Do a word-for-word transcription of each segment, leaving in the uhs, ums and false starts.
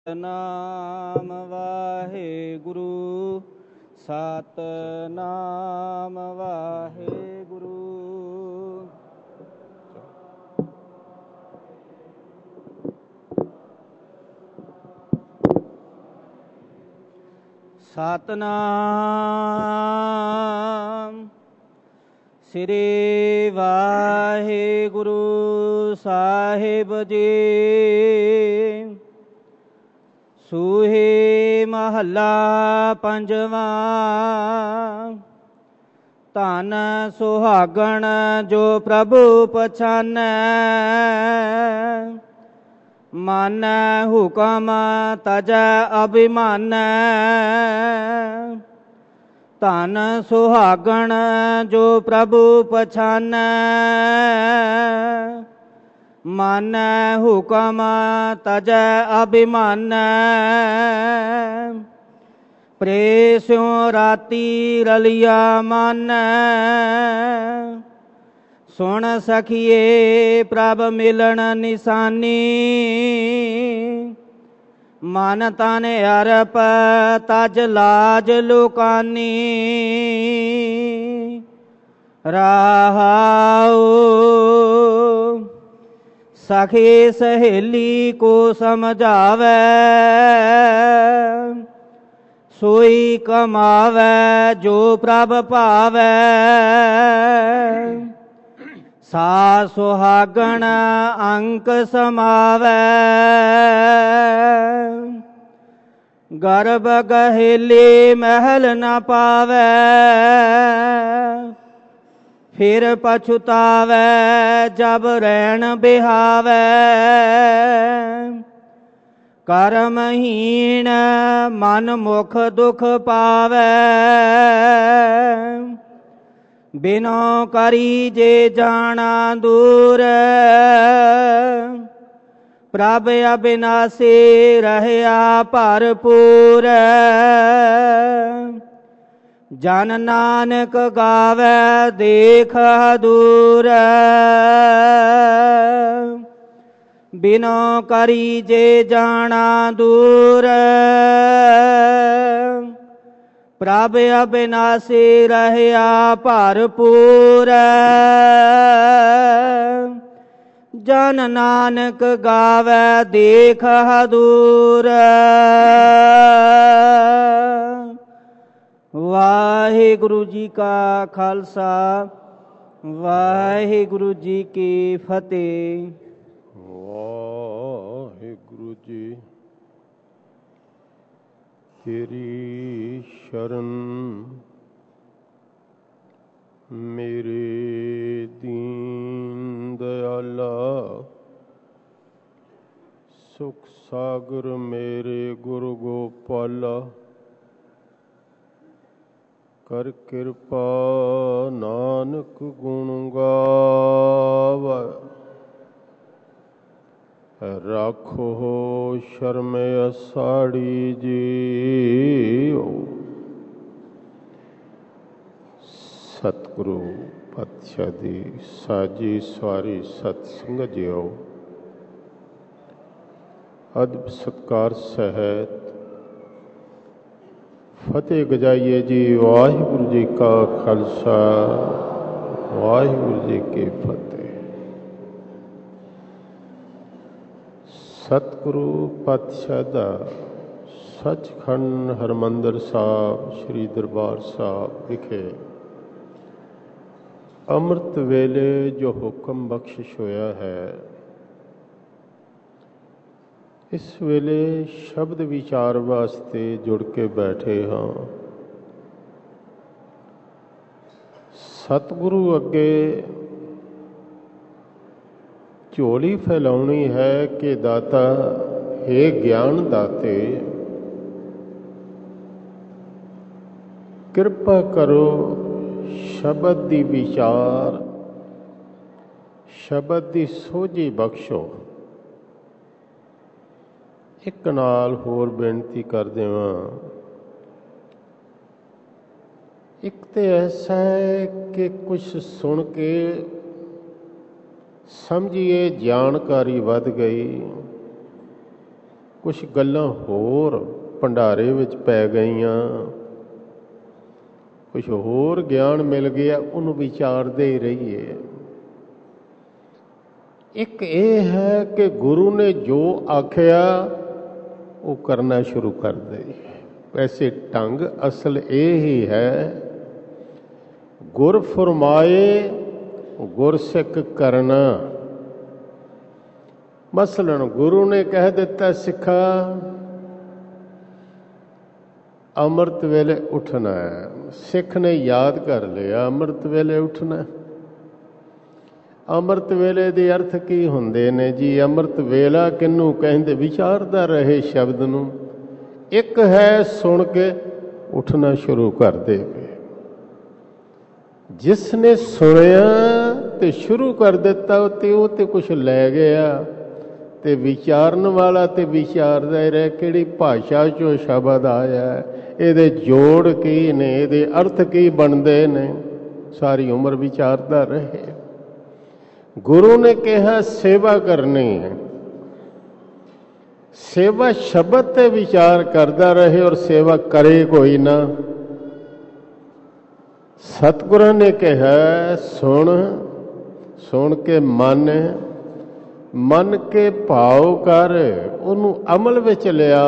ਸਤਿਨਾਮ ਵਾਹਿਗੁਰੂ ਸਤਿਨਾਮ ਵਾਹਿਗੁਰੂ। ਸਤਿਨਾਮ ਸ੍ਰੀ ਵਾਹਿਗੁਰੂ ਸਾਹਿਬ ਜੀ। ਸੂਹੀ ਮਹੱਲਾ ਪੰਜਵਾਂ। ਧਨ ਸੁਹਾਗਣ ਜੋ ਪ੍ਰਭੂ ਪਛਾਨੈ, ਮਾਨੈ ਹੁਕਮ ਤਜੈ ਅਭਿਮਾਨੈ। ਧਨ ਸੁਹਾਗਣ ਜੋ ਪ੍ਰਭੂ ਪਛਾਨੈ, ਮਾਨੈ ਹੁਕਮ ਤਜੈ ਅਭਿਮਾਨੈ। ਪ੍ਰੇਸਿਉ ਰਾਤੀ ਰਲਿਆ ਮਾਨੈ, ਸੁਣ ਸਖੀਏ ਪ੍ਰਭ ਮਿਲਣ ਨਿਸ਼ਾਨੀ। ਮਨ ਤਨ ਅਰਪ ਤਜ ਲਾਜ ਲੁਕਾਨੀ। ਰਾਹਾਉ ਸਖੀ ਸਹੇਲੀ ਕੋ ਸਮਝਾਵੈ, ਸੋਈ ਕਮਾਵੈ ਜੋ ਪ੍ਰਭ ਭਾਵੈ। ਸਾ ਸੁਹਾਗਣ ਅੰਕ ਸਮਾਵੈ, ਗਰਭ ਗਹੇਲੀ ਮਹਿਲ ਨ ਪਾਵੈ। ਫਿਰ ਪਛੁਤਾਵੈ ਜਬ ਰੈਣ ਬਿਹਾਵੈ। ਕਰਮਹੀਣ ਮਨ ਮੁਖ ਦੁਖ ਪਾਵੈ, ਬਿਨੋ ਕਰੀ ਜੇ ਜਾਣਾ ਦੂਰ। ਪ੍ਰਭ ਅਬਿਨਾਸੀ ਰਹਿਆ ਭਰਪੂਰ। ਜਨ ਨਾਨਕ ਗਾਵੈ ਦੇਖ ਦੂਰ। ਬਿਨੋ ਕਰੀ ਜੇ ਜਾਣਾ ਦੂਰ। ਪ੍ਰਭ ਅਬਿਨਾਸੀ ਰਹਿਆ ਭਰਪੂਰ। ਜਨ ਨਾਨਕ ਗਾਵੈ ਦੇਖ ਦੂਰ। ਵਾਹਿਗੁਰੂ ਜੀ ਕਾ ਖਾਲਸਾ, ਵਾਹਿਗੁਰੂ ਜੀ ਕੀ ਫਤਿਹ। ਵਾਹਿਗੁਰੂ ਜੀ ਤੇਰੀ ਸ਼ਰਨ ਮੇਰੇ ਦੀਨ ਦਇਆਲਾ। ਸੁਖ ਸਾਗਰ ਮੇਰੇ ਗੁਰੂ ਗੋਪਾਲਾ। ਕਰ ਕਿਰਪਾ ਨਾਨਕ ਗੁਣ ਗਾਵੈ। ਰਾਖੋ ਸ਼ਰਮ ਅਸਾੜੀ ਜੀਓ। ਸਤਿਗੁਰੂ ਪਾਤਸ਼ਾਹ ਦੀ ਸਾਜੀ ਸਵਾਰੀ ਸਤ ਸੰਗਤ ਜੀਓ। ਅਦਬ ਸਤਿਕਾਰ ਸਹਿਤ ਫਤਿਹ ਗਜਾਈਏ ਜੀ। ਵਾਹਿਗੁਰੂ ਜੀ ਕਾ ਖਾਲਸਾ, ਵਾਹਿਗੁਰੂ ਜੀ ਕੀ ਫਤਿਹ। ਸਤਿਗੁਰੂ ਪਾਤਸ਼ਾਹ ਦਾ ਸੱਚਖੰਡ ਹਰਿਮੰਦਰ ਸਾਹਿਬ ਸ੍ਰੀ ਦਰਬਾਰ ਸਾਹਿਬ ਵਿਖੇ ਅੰਮ੍ਰਿਤ ਵੇਲੇ ਜੋ ਹੁਕਮ ਬਖਸ਼ਿਸ਼ ਹੋਇਆ ਹੈ, ਇਸ ਵੇਲੇ ਸ਼ਬਦ ਵਿਚਾਰ ਵਾਸਤੇ ਜੁੜ ਕੇ ਬੈਠੇ ਹਾਂ। ਸਤਿਗੁਰੂ ਅੱਗੇ ਝੋਲੀ ਫੈਲਾਉਣੀ ਹੈ ਕਿ ਦਾਤਾ ਹੇ ਗਿਆਨ ਦਾਤੇ, ਕਿਰਪਾ ਕਰੋ ਸ਼ਬਦ ਦੀ ਵਿਚਾਰ, ਸ਼ਬਦ ਦੀ ਸੋਝੀ ਬਖਸ਼ੋ। ਇੱਕ ਨਾਲ ਹੋਰ ਬੇਨਤੀ ਕਰ ਦੇਵਾਂ। ਇੱਕ ਤੇ ਐਸਾ ਹੈ ਕਿ ਕੁਛ ਸੁਣ ਕੇ ਸਮਝੀਏ ਜਾਣਕਾਰੀ ਵੱਧ ਗਈ, ਕੁਛ ਗੱਲਾਂ ਹੋਰ ਭੰਡਾਰੇ ਵਿੱਚ ਪੈ ਗਈਆਂ, ਕੁਛ ਹੋਰ ਗਿਆਨ ਮਿਲ ਗਿਆ, ਉਹਨੂੰ ਵਿਚਾਰਦੇ ਹੀ ਰਹੀਏ। ਇੱਕ ਇਹ ਹੈ ਕਿ ਗੁਰੂ ਨੇ ਜੋ ਆਖਿਆ ਉਹ ਕਰਨਾ ਸ਼ੁਰੂ ਕਰ ਦੇ। ਵੈਸੇ ਢੰਗ ਅਸਲ ਇਹ ਹੀ ਹੈ, ਗੁਰ ਫਰਮਾਏ ਗੁਰਸਿੱਖ ਕਰਨਾ। ਮਸਲਨ ਗੁਰੂ ਨੇ ਕਹਿ ਦਿੱਤਾ ਸਿੱਖਾ ਅੰਮ੍ਰਿਤ ਵੇਲੇ ਉੱਠਣਾ ਹੈ, ਸਿੱਖ ਨੇ ਯਾਦ ਕਰ ਲਿਆ ਅੰਮ੍ਰਿਤ ਵੇਲੇ ਉੱਠਣਾ। ਅੰਮ੍ਰਿਤ ਵੇਲੇ ਦੇ ਅਰਥ ਕੀ ਹੁੰਦੇ ਨੇ ਜੀ? ਅੰਮ੍ਰਿਤ ਵੇਲਾ ਕਿਹਨੂੰ ਕਹਿੰਦੇ? ਵਿਚਾਰਦਾ ਰਹੇ ਸ਼ਬਦ ਨੂੰ। ਇੱਕ ਹੈ ਸੁਣ ਕੇ ਉੱਠਣਾ ਸ਼ੁਰੂ ਕਰ ਦੇਵੇ। ਜਿਸ ਨੇ ਸੁਣਿਆ ਤੇ ਸ਼ੁਰੂ ਕਰ ਦਿੱਤਾ ਤੇ ਉਹ ਤੇ ਕੁਛ ਲੈ ਗਿਆ, ਤੇ ਵਿਚਾਰਨ ਵਾਲਾ ਤੇ ਵਿਚਾਰਦਾ ਹੀ ਰਹੇ ਕਿਹੜੀ ਭਾਸ਼ਾ ਚੋਂ ਸ਼ਬਦ ਆਇਆ, ਇਹਦੇ ਜੋੜ ਕੀ ਨੇ, ਇਹਦੇ ਅਰਥ ਕੀ ਬਣਦੇ ਨੇ, ਸਾਰੀ ਉਮਰ ਵਿਚਾਰਦਾ ਰਹੇ। ਗੁਰੂ ਨੇ ਕਿਹਾ ਸੇਵਾ ਕਰਨੀ ਹੈ, ਸੇਵਾ ਸ਼ਬਦ ਤੇ ਵਿਚਾਰ ਕਰਦਾ ਰਹੇ ਔਰ ਸੇਵਾ ਕਰੇ ਕੋਈ ਨਾ। ਸਤਿਗੁਰਾਂ ਨੇ ਕਿਹਾ ਸੁਣ, ਸੁਣ ਕੇ ਮੰਨ, ਮੰਨ ਕੇ ਭਾਵ ਕਰ, ਉਹਨੂੰ ਅਮਲ ਵਿੱਚ ਲਿਆ।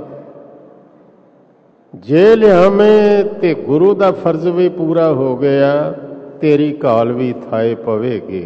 ਜੇ ਲਿਆਵੇਂ ਤੇ ਗੁਰੂ ਦਾ ਫਰਜ਼ ਵੀ ਪੂਰਾ ਹੋ ਗਿਆ, ਤੇਰੀ ਕਾਲ ਵੀ ਥਾਏ ਪਵੇਗੀ।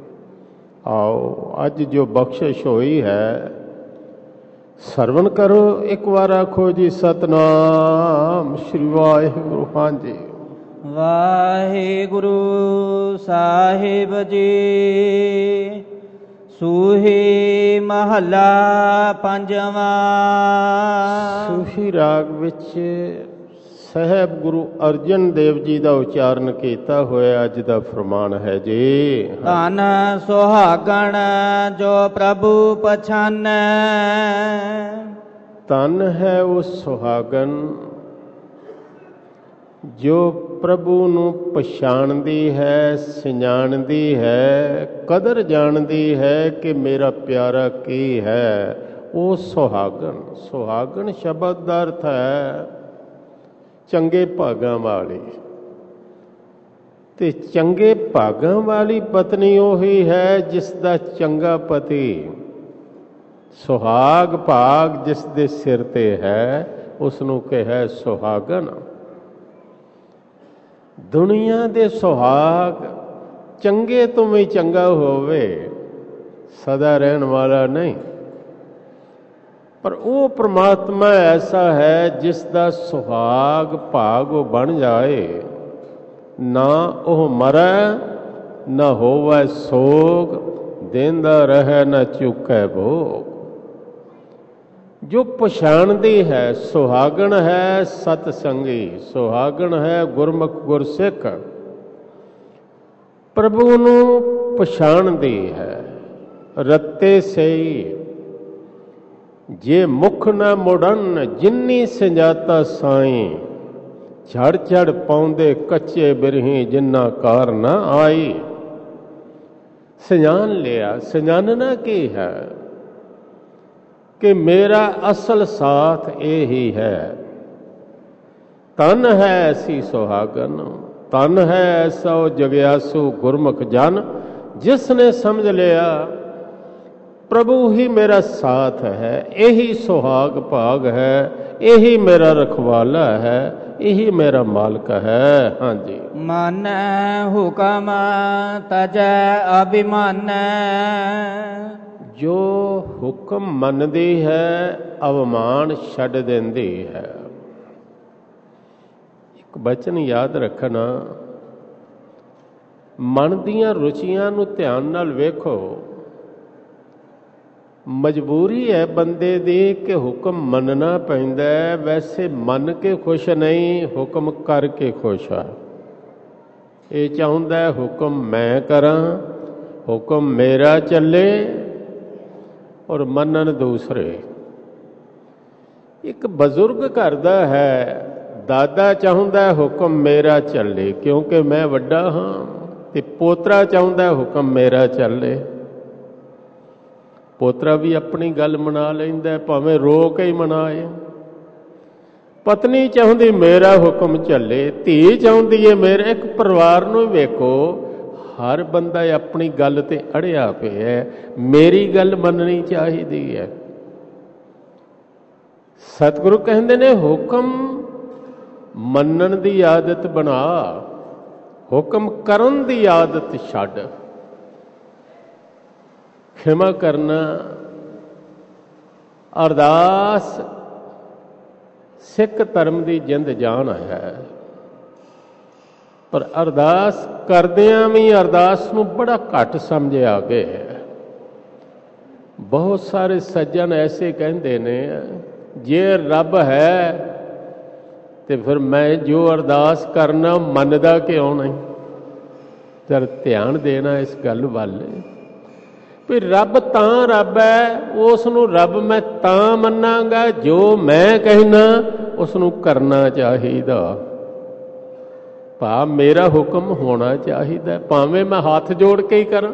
ਆਓ ਅੱਜ ਜੋ ਬਖਸ਼ਿਸ਼ ਹੋਈ ਹੈ ਸਰਵਣ ਕਰੋ। ਇੱਕ ਵਾਰ ਆਖੋ ਜੀ ਸਤਨਾਮ ਸ਼੍ਰੀ ਵਾਹਿਗੁਰੂ। ਹਾਂਜੀ ਵਾਹਿਗੁਰੂ ਸਾਹਿਬ ਜੀ। ਸੂਹੀ ਮਹੱਲਾ ਪੰਜਵਾਂ। ਸੂਹੀ ਰਾਗ ਵਿੱਚ ਸਾਹਿਬ ਗੁਰੂ ਅਰਜਨ ਦੇਵ ਜੀ ਦਾ ਉਚਾਰਨ ਕੀਤਾ ਹੋਇਆ ਅੱਜ ਦਾ ਫਰਮਾਨ ਹੈ ਜੀ। ਧਨ ਸੁਹਾਗਣ ਜੋ ਪ੍ਰਭੂ ਪਛਾਨੈ। ਧਨ ਹੈ ਉਹ ਸੁਹਾਗਣ ਜੋ ਪ੍ਰਭੂ ਨੂੰ ਪਛਾਣਦੀ ਹੈ, ਸਿਆਣਦੀ ਹੈ, ਕਦਰ ਜਾਣਦੀ ਹੈ ਕਿ ਮੇਰਾ ਪਿਆਰਾ ਕੀ ਹੈ। ਉਹ ਸੁਹਾਗਣ। ਸੁਹਾਗਣ ਸ਼ਬਦ ਦਾ ਅਰਥ ਹੈ ਚੰਗੇ ਭਾਗਾਂ ਵਾਲੀ। ਤੇ ਚੰਗੇ ਭਾਗਾਂ ਵਾਲੀ ਪਤਨੀ ਉਹੀ ਹੈ ਜਿਸ ਦਾ ਚੰਗਾ ਪਤੀ। ਸੁਹਾਗ ਭਾਗ ਜਿਸ ਦੇ ਸਿਰ ਤੇ ਹੈ ਉਸ ਨੂੰ ਕਿਹਾ ਸੁਹਾਗਣ। ਦੁਨੀਆ ਦੇ ਸੁਹਾਗ ਚੰਗੇ ਤੋਂ ਵੀ ਚੰਗਾ ਹੋਵੇ, ਸਦਾ ਰਹਿਣ ਵਾਲਾ ਨਹੀਂ, ਪਰ ਉਹ ਪ੍ਰਮਾਤਮਾ ਐਸਾ ਹੈ ਜਿਸ ਦਾ ਸੁਹਾਗ ਭਾਗ ਉਹ ਬਣ ਜਾਏ। ਨਾ ਉਹ ਮਰੈ ਨਾ ਹੋਵੈ ਸੋਗ, ਦੇਂਦਾ ਰਹਿ ਨਾ ਚੁੱਕੈ ਭੋਗ। ਜੋ ਪਛਾਣਦੀ ਹੈ, ਸੁਹਾਗਣ ਹੈ ਸਤ ਸੰਗੀ, ਸੁਹਾਗਣ ਹੈ ਗੁਰਮੁਖ ਗੁਰਸਿੱਖ, ਪ੍ਰਭੂ ਨੂੰ ਪਛਾਣਦੀ ਹੈ। ਰੱਤੇ ਸਈ ਜੇ ਮੁਖ ਨਾ ਮੁੜਨ, ਜਿੰਨੀ ਸੰਜਾਤਾ ਸਾਈਂ, ਝੜ ਝੜ ਪਾਉਂਦੇ ਕੱਚੇ ਬਿਰਹੀ, ਜਿੰਨਾ ਕਾਰ ਨਾ ਆਈ। ਸਿਆਣ ਲਿਆ। ਸਿਆਣਨਾ ਕੀ ਹੈ ਕਿ ਮੇਰਾ ਅਸਲ ਸਾਥ ਇਹ ਹੀ ਹੈ। ਤਨ ਹੈ ਐਸੀ ਸੁਹਾਗਨ, ਤਨ ਹੈ ਐਸਾ ਉਹ ਜਗਿਆਸੂ ਗੁਰਮੁਖ ਜਨ, ਜਿਸ ਨੇ ਸਮਝ ਲਿਆ ਪ੍ਰਭੂ ਹੀ ਮੇਰਾ ਸਾਥ ਹੈ, ਇਹੀ ਸੁਹਾਗ ਭਾਗ ਹੈ, ਇਹੀ ਮੇਰਾ ਰਖਵਾਲਾ ਹੈ, ਇਹੀ ਮੇਰਾ ਮਾਲਕ ਹੈ। ਹਾਂਜੀ ਮਾਨੈ ਹੁਕਮ ਤਜੈ ਅਭਿਮਾਨੈ। ਜੋ ਹੁਕਮ ਮੰਨਦੀ ਹੈ ਅਵਮਾਨ ਛੱਡ ਦਿੰਦੀ ਹੈ। ਇੱਕ ਬਚਨ ਯਾਦ ਰੱਖਣਾ, ਮਨ ਦੀਆਂ ਰੁਚੀਆਂ ਨੂੰ ਧਿਆਨ ਨਾਲ ਵੇਖੋ। ਮਜਬੂਰੀ ਹੈ ਬੰਦੇ ਦੀ ਕਿ ਹੁਕਮ ਮੰਨਣਾ ਪੈਂਦਾ ਹੈ, ਵੈਸੇ ਮੰਨ ਕੇ ਖੁਸ਼ ਨਹੀਂ, ਹੁਕਮ ਕਰਕੇ ਖੁਸ਼ ਆ। ਇਹ ਚਾਹੁੰਦਾ ਹੁਕਮ ਮੈਂ ਕਰਾਂ, ਹੁਕਮ ਮੇਰਾ ਚੱਲੇ ਔਰ ਮੰਨਣ ਦੂਸਰੇ। ਇੱਕ ਬਜ਼ੁਰਗ ਕਰਦਾ ਹੈ, ਦਾਦਾ ਚਾਹੁੰਦਾ ਹੁਕਮ ਮੇਰਾ ਚੱਲੇ ਕਿਉਂਕਿ ਮੈਂ ਵੱਡਾ ਹਾਂ, ਤੇ ਪੋਤਰਾ ਚਾਹੁੰਦਾ ਹੁਕਮ ਮੇਰਾ ਚੱਲੇ। ਪੋਤਰਾ ਵੀ ਆਪਣੀ ਗੱਲ ਮਨਾ ਲੈਂਦਾ, ਭਾਵੇਂ ਰੋ ਕੇ ਹੀ ਮਨਾਏ। ਪਤਨੀ ਚਾਹੁੰਦੀ ਮੇਰਾ ਹੁਕਮ ਚੱਲੇ, ਧੀ ਚਾਹੁੰਦੀ ਹੈ ਮੇਰੇ। ਇੱਕ ਪਰਿਵਾਰ ਨੂੰ ਵੇਖੋ, ਹਰ ਬੰਦਾ ਆਪਣੀ ਗੱਲ ਤੇ ਅੜਿਆ ਪਿਆ, ਮੇਰੀ ਗੱਲ ਮੰਨਣੀ ਚਾਹੀਦੀ ਹੈ। ਸਤਿਗੁਰੂ ਕਹਿੰਦੇ ਨੇ ਹੁਕਮ ਮੰਨਣ ਦੀ ਆਦਤ ਬਣਾ, ਹੁਕਮ ਕਰਨ ਦੀ ਆਦਤ ਛੱਡ। ਖਿਮਾ ਕਰਨਾ, ਅਰਦਾਸ ਸਿੱਖ ਧਰਮ ਦੀ ਜਿੰਦ ਜਾਨ ਹੈ, ਪਰ ਅਰਦਾਸ ਕਰਦਿਆਂ ਵੀ ਅਰਦਾਸ ਨੂੰ ਬੜਾ ਘੱਟ ਸਮਝਿਆ ਗਿਆ। ਬਹੁਤ ਸਾਰੇ ਸੱਜਣ ਐਸੇ ਕਹਿੰਦੇ ਨੇ, ਜੇ ਰੱਬ ਹੈ ਤੇ ਫਿਰ ਮੈਂ ਜੋ ਅਰਦਾਸ ਕਰਨਾ ਮੰਨਦਾ ਕਿਉਂ ਨਹੀਂ? ਜਦ ਧਿਆਨ ਦੇਣਾ ਇਸ ਗੱਲ ਵੱਲ ਵੀ ਰੱਬ ਤਾਂ ਰੱਬ ਹੈ, ਉਸ ਨੂੰ ਰੱਬ ਮੈਂ ਤਾਂ ਮੰਨਾਂਗਾ ਜੋ ਮੈਂ ਕਹਿਣਾ ਉਸ ਨੂੰ ਕਰਨਾ ਚਾਹੀਦਾ। ਭਾ ਮੇਰਾ ਹੁਕਮ ਹੋਣਾ ਚਾਹੀਦਾ, ਭਾਵੇਂ ਮੈਂ ਹੱਥ ਜੋੜ ਕੇ ਹੀ ਕਰਾਂ।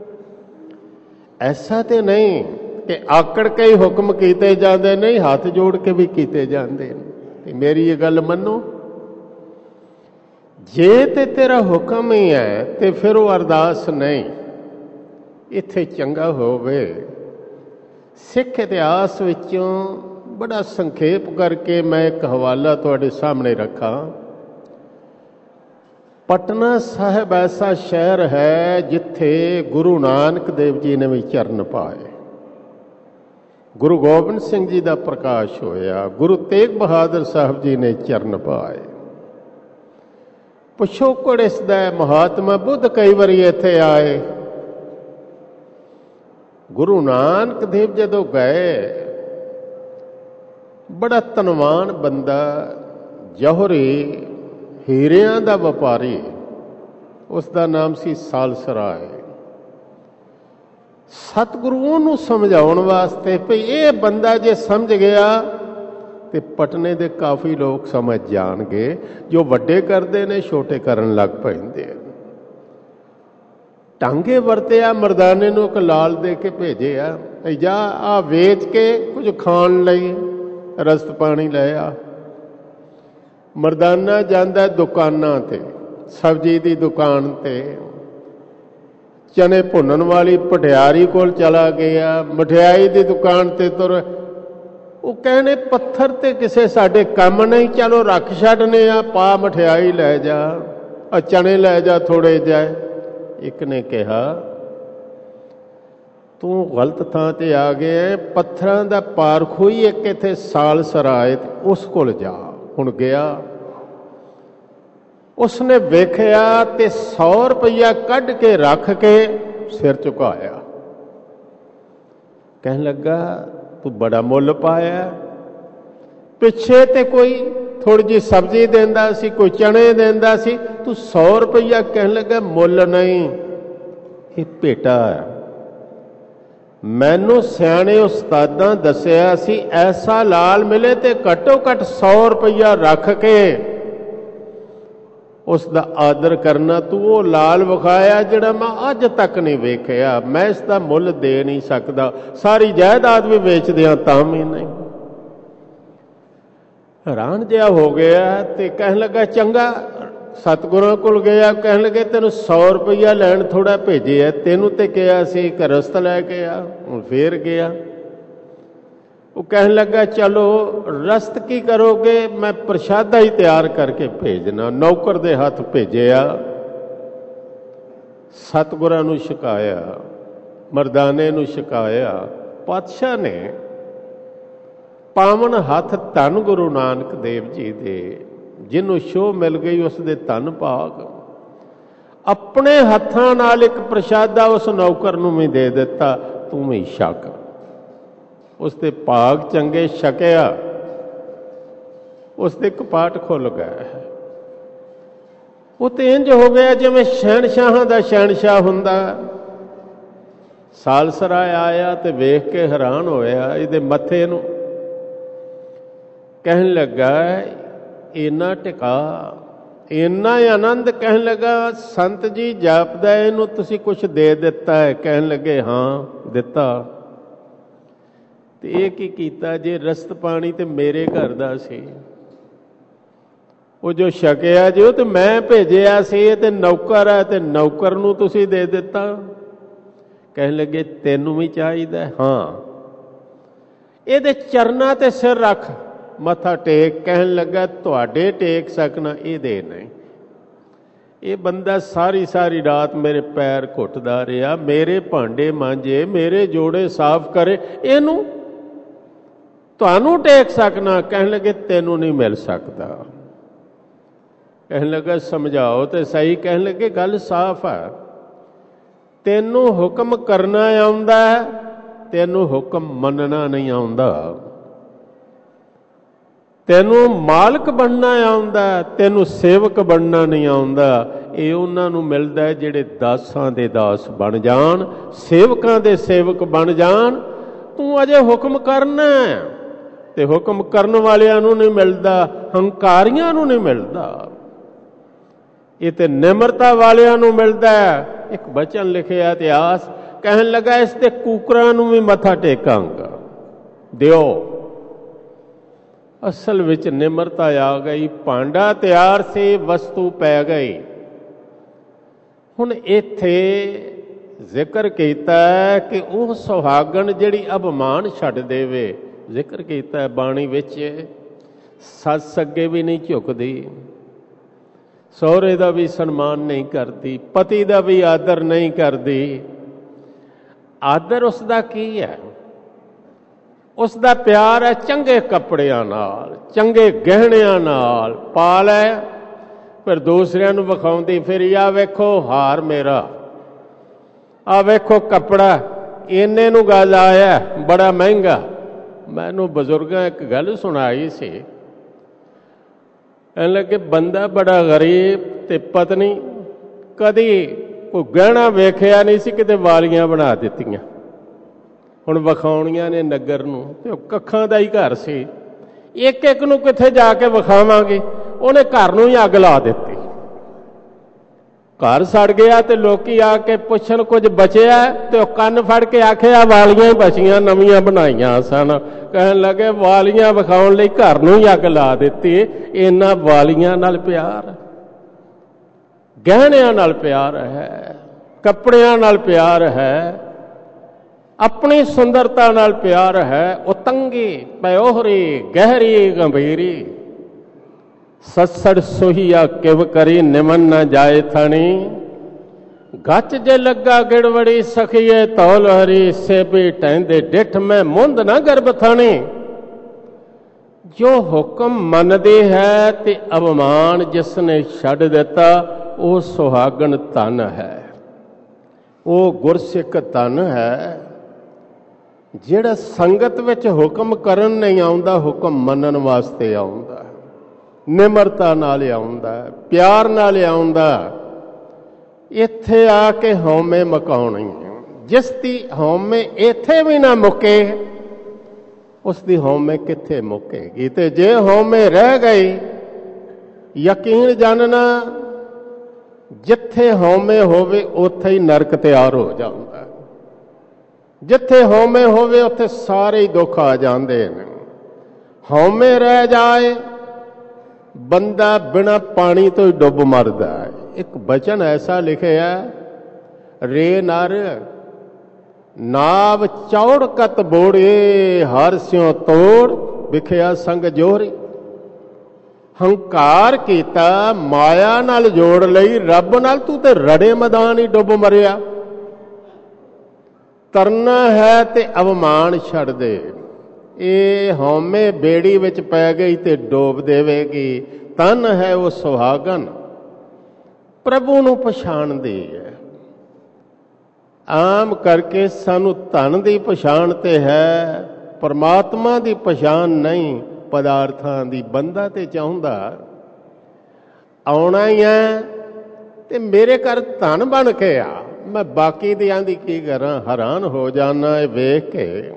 ਐਸਾ ਤੇ ਨਹੀਂ ਕਿ ਆਕੜ ਕੇ ਹੀ ਹੁਕਮ ਕੀਤੇ ਜਾਂਦੇ, ਨਹੀਂ, ਹੱਥ ਜੋੜ ਕੇ ਵੀ ਕੀਤੇ ਜਾਂਦੇ ਨੇ। ਮੇਰੀ ਇਹ ਗੱਲ ਮੰਨੋ, ਜੇ ਤੇ ਤੇਰਾ ਹੁਕਮ ਹੀ ਹੈ ਤੇ ਫਿਰ ਉਹ ਅਰਦਾਸ ਨਹੀਂ। ਇੱਥੇ ਚੰਗਾ ਹੋਵੇ, ਸਿੱਖ ਇਤਿਹਾਸ ਵਿੱਚੋਂ ਬੜਾ ਸੰਖੇਪ ਕਰਕੇ ਮੈਂ ਇੱਕ ਹਵਾਲਾ ਤੁਹਾਡੇ ਸਾਹਮਣੇ ਰੱਖਾਂ। ਪਟਨਾ ਸਾਹਿਬ ਐਸਾ ਸ਼ਹਿਰ ਹੈ ਜਿੱਥੇ ਗੁਰੂ ਨਾਨਕ ਦੇਵ ਜੀ ਨੇ ਵੀ ਚਰਨ ਪਾਏ, ਗੁਰੂ ਗੋਬਿੰਦ ਸਿੰਘ ਜੀ ਦਾ ਪ੍ਰਕਾਸ਼ ਹੋਇਆ, ਗੁਰੂ ਤੇਗ ਬਹਾਦਰ ਸਾਹਿਬ ਜੀ ਨੇ ਚਰਨ ਪਾਏ। ਪਿਛੋਕੜ ਇਸ ਦਾ ਮਹਾਤਮਾ ਬੁੱਧ ਕਈ ਵਾਰੀ ਇੱਥੇ ਆਏ। ਗੁਰੂ ਨਾਨਕ ਦੇਵ ਜਦੋਂ ਗਏ, ਬੜਾ ਧਨਵਾਨ ਬੰਦਾ, ਜੌਹਰੀ ਹੀਰਿਆਂ ਦਾ ਵਪਾਰੀ, ਉਸ ਦਾ ਨਾਮ ਸੀ ਸਾਲਸਰਾਏ। ਸਤਿਗੁਰੂ ਉਹਨੂੰ ਸਮਝਾਉਣ ਵਾਸਤੇ ਵੀ ਇਹ ਬੰਦਾ ਜੇ ਸਮਝ ਗਿਆ ਤੇ ਪਟਨੇ ਦੇ ਕਾਫੀ ਲੋਕ ਸਮਝ ਜਾਣਗੇ, ਜੋ ਵੱਡੇ ਕਰਦੇ ਨੇ ਛੋਟੇ ਕਰਨ ਲੱਗ ਪੈਂਦੇ। ਟਾਂਗੇ ਵਰਤਿਆ, ਮਰਦਾਨੇ ਨੂੰ ਇੱਕ ਲਾਲ ਦੇ ਕੇ ਭੇਜਿਆ, ਜਾ ਆ ਵੇਚ ਕੇ ਕੁਝ ਖਾਣ ਲਈ ਰਸਤ ਪਾਣੀ ਲੈ ਆ। ਮਰਦਾਨਾ ਜਾਂਦਾ ਦੁਕਾਨਾਂ ਤੇ, ਸਬਜ਼ੀ ਦੀ ਦੁਕਾਨ ਤੇ, ਚਨੇ ਭੁੰਨਣ ਵਾਲੀ ਭਟਿਆਰੀ ਕੋਲ ਚਲਾ ਗਿਆ, ਮਠਿਆਈ ਦੀ ਦੁਕਾਨ ਤੇ ਤੁਰ। ਉਹ ਕਹਿੰਦੇ ਪੱਥਰ ਤੇ ਕਿਸੇ ਸਾਡੇ ਕੰਮ ਨਹੀਂ, ਚਲੋ ਰੱਖ ਛੱਡਨੇ ਆ, ਪਾ ਮਠਿਆਈ ਲੈ ਜਾ, ਆ ਚਣੇ ਲੈ ਜਾ ਥੋੜੇ ਜਿਹੇ। ਇੱਕ ਨੇ ਕਿਹਾ ਤੂੰ ਗਲਤ ਥਾਂ ਤੇ ਆ ਗਿਆ, ਪੱਥਰਾਂ ਦਾ ਪਾਰਖੂ ਹੀ ਇੱਕ ਇੱਥੇ ਸਾਲਸਰਾਏ, ਉਸ ਕੋਲ ਜਾ। ਹੁਣ ਗਿਆ, ਉਸਨੇ ਵੇਖਿਆ ਤੇ ਸੌ ਰੁਪਈਆ ਕੱਢ ਕੇ ਰੱਖ ਕੇ ਸਿਰ ਝੁਕਾਇਆ। ਕਹਿਣ ਲੱਗਾ ਤੂੰ ਬੜਾ ਮੁੱਲ ਪਾਇਆ, ਪਿੱਛੇ ਤੇ ਕੋਈ ਥੋੜੀ ਜਿਹੀ ਸਬਜ਼ੀ ਦਿੰਦਾ ਸੀ, ਕੋਈ ਚਣੇ ਦਿੰਦਾ ਸੀ, ਤੂੰ ਸੌ ਰੁਪਈਆ। ਕਹਿਣ ਲੱਗਾ ਮੁੱਲ ਨਹੀਂ, ਇਹ ਭੇਟਾ ਹੈ। ਮੈਨੂੰ ਸਿਆਣੇ ਉਸਤਾਦਾਂ ਦੱਸਿਆ ਸੀ ਐਸਾ ਲਾਲ ਮਿਲੇ ਤੇ ਘੱਟੋ ਘੱਟ ਸੌ ਰੁਪਈਆ ਰੱਖ ਕੇ ਉਸ ਦਾ ਆਦਰ ਕਰਨਾ। ਤੂੰ ਉਹ ਲਾਲ ਵਿਖਾਇਆ ਜਿਹੜਾ ਮੈਂ ਅੱਜ ਤੱਕ ਨਹੀਂ ਵੇਖਿਆ, ਮੈਂ ਇਸ ਦਾ ਮੁੱਲ ਦੇ ਨਹੀਂ ਸਕਦਾ, ਸਾਰੀ ਜਾਇਦਾਦ ਵੀ ਵੇਚ ਦਿਆਂ ਤਾਂ ਵੀ ਨਹੀਂ। ਹੈਰਾਨ ਜਿਹਾ ਹੋ ਗਿਆ ਤੇ ਕਹਿਣ ਲੱਗਾ ਚੰਗਾ। ਸਤਿਗੁਰਾਂ ਕੋਲ ਗਿਆ, ਕਹਿਣ ਲੱਗੇ ਤੈਨੂੰ ਸੌ ਰੁਪਈਆ ਲੈਣ ਥੋੜਾ ਭੇਜਿਆ, ਤੈਨੂੰ ਤੇ ਕਿਹਾ ਸੀ ਇੱਕ ਰਸਤ ਲੈ ਕੇ ਆ। ਹੁਣ ਫੇਰ ਗਿਆ, ਉਹ ਕਹਿਣ ਲੱਗਾ ਚਲੋ ਰਸਤ ਕੀ ਕਰੋਗੇ, ਮੈਂ ਪ੍ਰਸ਼ਾਦਾ ਹੀ ਤਿਆਰ ਕਰਕੇ ਭੇਜਣਾ। ਨੌਕਰ ਦੇ ਹੱਥ ਭੇਜਿਆ, ਸਤਿਗੁਰਾਂ ਨੂੰ ਛਕਾਇਆ, ਮਰਦਾਨੇ ਨੂੰ ਛਕਾਇਆ। ਪਾਤਸ਼ਾਹ ਨੇ ਪਾਵਨ ਹੱਥ ਧੰਨ ਗੁਰੂ ਨਾਨਕ ਦੇਵ ਜੀ ਦੇ, ਜਿਹਨੂੰ ਛੋਹ ਮਿਲ ਗਈ ਉਸ ਦੇ ਧੰਨ ਭਾਗ, ਆਪਣੇ ਹੱਥਾਂ ਨਾਲ ਇੱਕ ਪ੍ਰਸ਼ਾਦਾ ਉਸ ਨੌਕਰ ਨੂੰ ਵੀ ਦੇ ਦਿੱਤਾ, ਤੂੰ ਵੀ ਛਕ। ਉਸ ਦੇ ਭਾਗ ਚੰਗੇ, ਛਕਿਆ, ਉਸ ਦੇ ਕਪਾਟ ਖੁੱਲ ਗਏ। ਉਹ ਤੇ ਇੰਝ ਹੋ ਗਿਆ ਜਿਵੇਂ ਸ਼ਹਿਨਸ਼ਾਹਾਂ ਦਾ ਸ਼ਹਿਨਸ਼ਾਹ ਹੁੰਦਾ। ਸਾਲਸਰਾਏ ਆਇਆ ਤੇ ਵੇਖ ਕੇ ਹੈਰਾਨ ਹੋਇਆ ਇਹਦੇ ਮੱਥੇ ਨੂੰ। ਕਹਿਣ ਲੱਗਾ ਇੰਨਾ ਟਿਕਾ, ਇੰਨਾ ਆਨੰਦ। ਕਹਿਣ ਲੱਗਾ ਸੰਤ ਜੀ ਜਾਪਦਾ ਇਹਨੂੰ ਤੁਸੀਂ ਕੁਛ ਦੇ ਦਿੱਤਾ ਹੈ? ਕਹਿਣ ਲੱਗੇ ਹਾਂ ਦਿੱਤਾ। ਤੇ ਇਹ ਕੀ ਕੀਤਾ? ਜੇ ਰਸਤ ਪਾਣੀ ਤੇ ਮੇਰੇ ਘਰ ਦਾ ਸੀ, ਉਹ ਜੋ ਛਕਿਆ ਜੀ ਉਹ ਤੇ ਮੈਂ ਭੇਜਿਆ ਸੀ, ਇਹ ਤੇ ਨੌਕਰ ਹੈ ਤੇ ਨੌਕਰ ਨੂੰ ਤੁਸੀਂ ਦੇ ਦਿੱਤਾ। ਕਹਿਣ ਲੱਗੇ ਤੈਨੂੰ ਵੀ ਚਾਹੀਦਾ? ਹਾਂ। ਇਹਦੇ ਚਰਨਾਂ ਤੇ ਸਿਰ ਰੱਖ, ਮੱਥਾ ਟੇਕ। ਕਹਿਣ ਲੱਗਾ ਤੁਹਾਡੇ ਟੇਕ ਸਕਣਾ, ਇਹਦੇ ਨਹੀਂ। ਇਹ ਬੰਦਾ ਸਾਰੀ ਸਾਰੀ ਰਾਤ ਮੇਰੇ ਪੈਰ ਘੁੱਟਦਾ ਰਿਹਾ, ਮੇਰੇ ਭਾਂਡੇ ਮਾਂਜੇ, ਮੇਰੇ ਜੋੜੇ ਸਾਫ਼ ਕਰੇ, ਇਹਨੂੰ ਤੁਹਾਨੂੰ ਟੇਕ ਸਕਣਾ? ਕਹਿਣ ਲੱਗੇ ਤੈਨੂੰ ਨਹੀਂ ਮਿਲ ਸਕਦਾ। ਕਹਿਣ ਲੱਗਾ ਸਮਝਾਓ ਤੇ ਸਹੀ। ਕਹਿਣ ਲੱਗੇ ਗੱਲ ਸਾਫ਼ ਹੈ, ਤੈਨੂੰ ਹੁਕਮ ਕਰਨਾ ਆਉਂਦਾ, ਤੈਨੂੰ ਹੁਕਮ ਮੰਨਣਾ ਨਹੀਂ ਆਉਂਦਾ। ਤੈਨੂੰ ਮਾਲਕ ਬਣਨਾ ਆਉਂਦਾ, ਤੈਨੂੰ ਸੇਵਕ ਬਣਨਾ ਨਹੀਂ ਆਉਂਦਾ। ਇਹ ਉਹਨਾਂ ਨੂੰ ਮਿਲਦਾ ਜਿਹੜੇ ਦਾਸਾਂ ਦੇ ਦਾਸ ਬਣ ਜਾਣ, ਸੇਵਕਾਂ ਦੇ ਸੇਵਕ ਬਣ ਜਾਣ। ਤੂੰ ਅਜੇ ਹੁਕਮ ਕਰਨਾ ਤੇ ਹੁਕਮ ਕਰਨ ਵਾਲਿਆਂ ਨੂੰ ਨਹੀਂ ਮਿਲਦਾ, ਹੰਕਾਰੀਆਂ ਨੂੰ ਨਹੀਂ ਮਿਲਦਾ। ਇਹ ਤੇ ਨਿਮਰਤਾ ਵਾਲਿਆਂ ਨੂੰ ਮਿਲਦਾ। ਇੱਕ ਬਚਨ ਲਿਖਿਆ ਇਤਿਹਾਸ, ਕਹਿਣ ਲੱਗਾ ਇਸ ਤੇ ਕੂਕਰਾਂ ਨੂੰ ਵੀ ਮੱਥਾ ਟੇਕਾਂਗਾ, ਦਿਓ। ਅਸਲ ਵਿੱਚ ਨਿਮਰਤਾ ਆ ਗਈ, ਭਾਂਡਾ ਤਿਆਰ ਸੀ, ਵਸਤੂ ਪੈ ਗਈ। ਹੁਣ ਇੱਥੇ ਜ਼ਿਕਰ ਕੀਤਾ ਕਿ ਉਹ ਸੁਹਾਗਣ ਜਿਹੜੀ ਅਭਿਮਾਨ ਛੱਡ ਦੇਵੇ। ਜ਼ਿਕਰ ਕੀਤਾ ਬਾਣੀ ਵਿੱਚ, ਸੱਸ ਅੱਗੇ ਵੀ ਨਹੀਂ ਝੁਕਦੀ, ਸਹੁਰੇ ਦਾ ਵੀ ਸਨਮਾਨ ਨਹੀਂ ਕਰਦੀ, ਪਤੀ ਦਾ ਵੀ ਆਦਰ ਨਹੀਂ ਕਰਦੀ। ਆਦਰ ਉਸ ਦਾ ਕੀ ਹੈ? ਉਸ ਦਾ ਪਿਆਰ ਹੈ ਚੰਗੇ ਕੱਪੜਿਆਂ ਨਾਲ, ਚੰਗੇ ਗਹਿਣਿਆਂ ਨਾਲ ਪਾ ਲੈ, ਫਿਰ ਦੂਸਰਿਆਂ ਨੂੰ ਵਿਖਾਉਂਦੀ ਫਿਰੀ, ਆ ਵੇਖੋ ਹਾਰ ਮੇਰਾ, ਆ ਵੇਖੋ ਕੱਪੜਾ ਇੰਨੇ ਨੂੰ ਗੱਲ ਆਇਆ, ਬੜਾ ਮਹਿੰਗਾ। ਮੈਨੂੰ ਬਜ਼ੁਰਗਾਂ ਇੱਕ ਗੱਲ ਸੁਣਾਈ ਸੀ, ਕਹਿਣ ਲੱਗੇ ਬੰਦਾ ਬੜਾ ਗਰੀਬ ਤੇ ਪਤਨੀ ਕਦੀ ਕੋਈ ਗਹਿਣਾ ਵੇਖਿਆ ਨਹੀਂ ਸੀ, ਕਿਤੇ ਵਾਲੀਆਂ ਬਣਾ ਦਿੱਤੀਆਂ। ਹੁਣ ਵਿਖਾਉਣੀਆਂ ਨੇ ਨਗਰ ਨੂੰ, ਤੇ ਉਹ ਕੱਖਾਂ ਦਾ ਹੀ ਘਰ ਸੀ, ਇੱਕ ਇੱਕ ਨੂੰ ਕਿੱਥੇ ਜਾ ਕੇ ਵਿਖਾਵਾਂਗੇ। ਉਹਨੇ ਘਰ ਨੂੰ ਹੀ ਅੱਗ ਲਾ ਦਿੱਤੀ, ਘਰ ਸੜ ਗਿਆ। ਤੇ ਲੋਕੀ ਆ ਕੇ ਪੁੱਛਣ ਕੁਝ ਬਚਿਆ, ਤੇ ਉਹ ਕੰਨ ਫੜ ਕੇ ਆਖਿਆ ਵਾਲੀਆਂ ਹੀ ਬਚੀਆਂ, ਨਵੀਆਂ ਬਣਾਈਆਂ ਸਨ। ਕਹਿਣ ਲੱਗੇ ਵਾਲੀਆਂ ਵਿਖਾਉਣ ਲਈ ਘਰ ਨੂੰ ਹੀ ਅੱਗ ਲਾ ਦਿੱਤੀ। ਇਹਨਾਂ ਵਾਲੀਆਂ ਨਾਲ ਪਿਆਰ, ਗਹਿਣਿਆਂ ਨਾਲ ਪਿਆਰ ਹੈ, ਕੱਪੜਿਆਂ ਨਾਲ ਪਿਆਰ ਹੈ, ਆਪਣੀ ਸੁੰਦਰਤਾ ਨਾਲ ਪਿਆਰ ਹੈ। ਉਤੰਗੀ ਪਿਓਹਰੀ ਗਹਿਰੀ ਗੰਭੀਰੀ, ਸੱਸੜ ਸੋਹੀਆ ਕਿਵ ਕਰੀ, ਨਿਮਨ ਨਾ ਜਾਏ ਥਣੀ। ਗੱਚ ਜੇ ਲੱਗਾ ਗਿੜਵੜੀ, ਸਖੀਏ ਤੌਲ ਹਰੀ, ਸੇਬੀ ਟਹਿੰਦੇ ਡਿੱਠ ਮੈਂ ਮੁੰਦ ਨਾ ਗਰਭ ਥਾਣੀ। ਜੋ ਹੁਕਮ ਮੰਨਦੇ ਹੈ ਤੇ ਅਭਿਮਾਨ ਜਿਸ ਨੇ ਛੱਡ ਦਿੱਤਾ, ਉਹ ਸੁਹਾਗਣ ਧਨ ਹੈ, ਉਹ ਗੁਰਸਿੱਖ ਧਨ ਹੈ। ਜਿਹੜਾ ਸੰਗਤ ਵਿੱਚ ਹੁਕਮ ਕਰਨ ਨਹੀਂ ਆਉਂਦਾ, ਹੁਕਮ ਮੰਨਣ ਵਾਸਤੇ ਆਉਂਦਾ, ਨਿਮਰਤਾ ਨਾਲ ਆਉਂਦਾ, ਪਿਆਰ ਨਾਲ ਆਉਂਦਾ। ਇੱਥੇ ਆ ਕੇ ਹਉਮੈ ਮੁਕਾਉਣੀ ਹੈ। ਜਿਸ ਦੀ ਹਉਮੈ ਇੱਥੇ ਵੀ ਨਾ ਮੁੱਕੇ, ਉਸ ਦੀ ਹਉਮੈ ਕਿੱਥੇ ਮੁੱਕੇਗੀ? ਤੇ ਜੇ ਹਉਮੈ ਰਹਿ ਗਈ, ਯਕੀਨ ਜਾਣਨਾ ਜਿੱਥੇ ਹਉਮੈ ਹੋਵੇ ਉੱਥੇ ਹੀ ਨਰਕ ਤਿਆਰ ਹੋ ਜਾਂਦਾ। ਜਿੱਥੇ ਹਉਮੈ ਹੋਵੇ ਉੱਥੇ ਸਾਰੇ ਹੀ ਦੁੱਖ ਆ ਜਾਂਦੇ ਨੇ। ਹਉਮੈ ਰਹਿ ਜਾਏ, ਬੰਦਾ ਬਿਨਾਂ ਪਾਣੀ ਤੋਂ ਹੀ ਡੁੱਬ ਮਰਦਾ ਹੈ। ਇੱਕ ਬਚਨ ਐਸਾ ਲਿਖਿਆ, ਰੇ ਨਰ ਨਾਵ ਚੌੜਕਤ ਬੋੜੇ, ਹਰ ਸਿਉ ਤੋੜ ਵਿਖਿਆ ਸੰਗ ਜੋਹਰੀ। ਹੰਕਾਰ ਕੀਤਾ, ਮਾਇਆ ਨਾਲ ਜੋੜ ਲਈ ਰੱਬ ਨਾਲ, ਤੂੰ ਤੇ ਰੜੇ ਮੈਦਾਨ ਹੀ ਡੁੱਬ ਮਰਿਆ। ਤਰਨਾ ਹੈ ਤੇ ਅਵਮਾਨ ਛੱਡ ਦੇ। ਇਹ ਹਉਮੈ ਬੇੜੀ ਵਿੱਚ ਪੈ ਗਈ ਤੇ ਡੋਬ ਦੇਵੇਗੀ। ਤਨ ਹੈ ਉਹ ਸੁਹਾਗਨ, ਪ੍ਰਭੂ ਨੂੰ ਪਛਾਣਦੀ ਹੈ। ਆਮ ਕਰਕੇ ਸਾਨੂੰ ਧਨ ਦੀ ਪਛਾਣ ਤੇ ਹੈ, ਪਰਮਾਤਮਾ ਦੀ ਪਛਾਣ ਨਹੀਂ, ਪਦਾਰਥਾਂ ਦੀ। ਬੰਦਾ ਤੇ ਚਾਹੁੰਦਾ ਆਉਣਾ ਹੀ ਹੈ ਤੇ ਮੇਰੇ ਘਰ ਧਨ ਬਣ ਕੇ ਆ, ਮੈਂ ਬਾਕੀ ਦਿਆਂ ਦੀ ਕੀ ਕਰਾਂ। ਹੈਰਾਨ ਹੋ ਜਾਣਾ ਇਹ ਵੇਖ ਕੇ।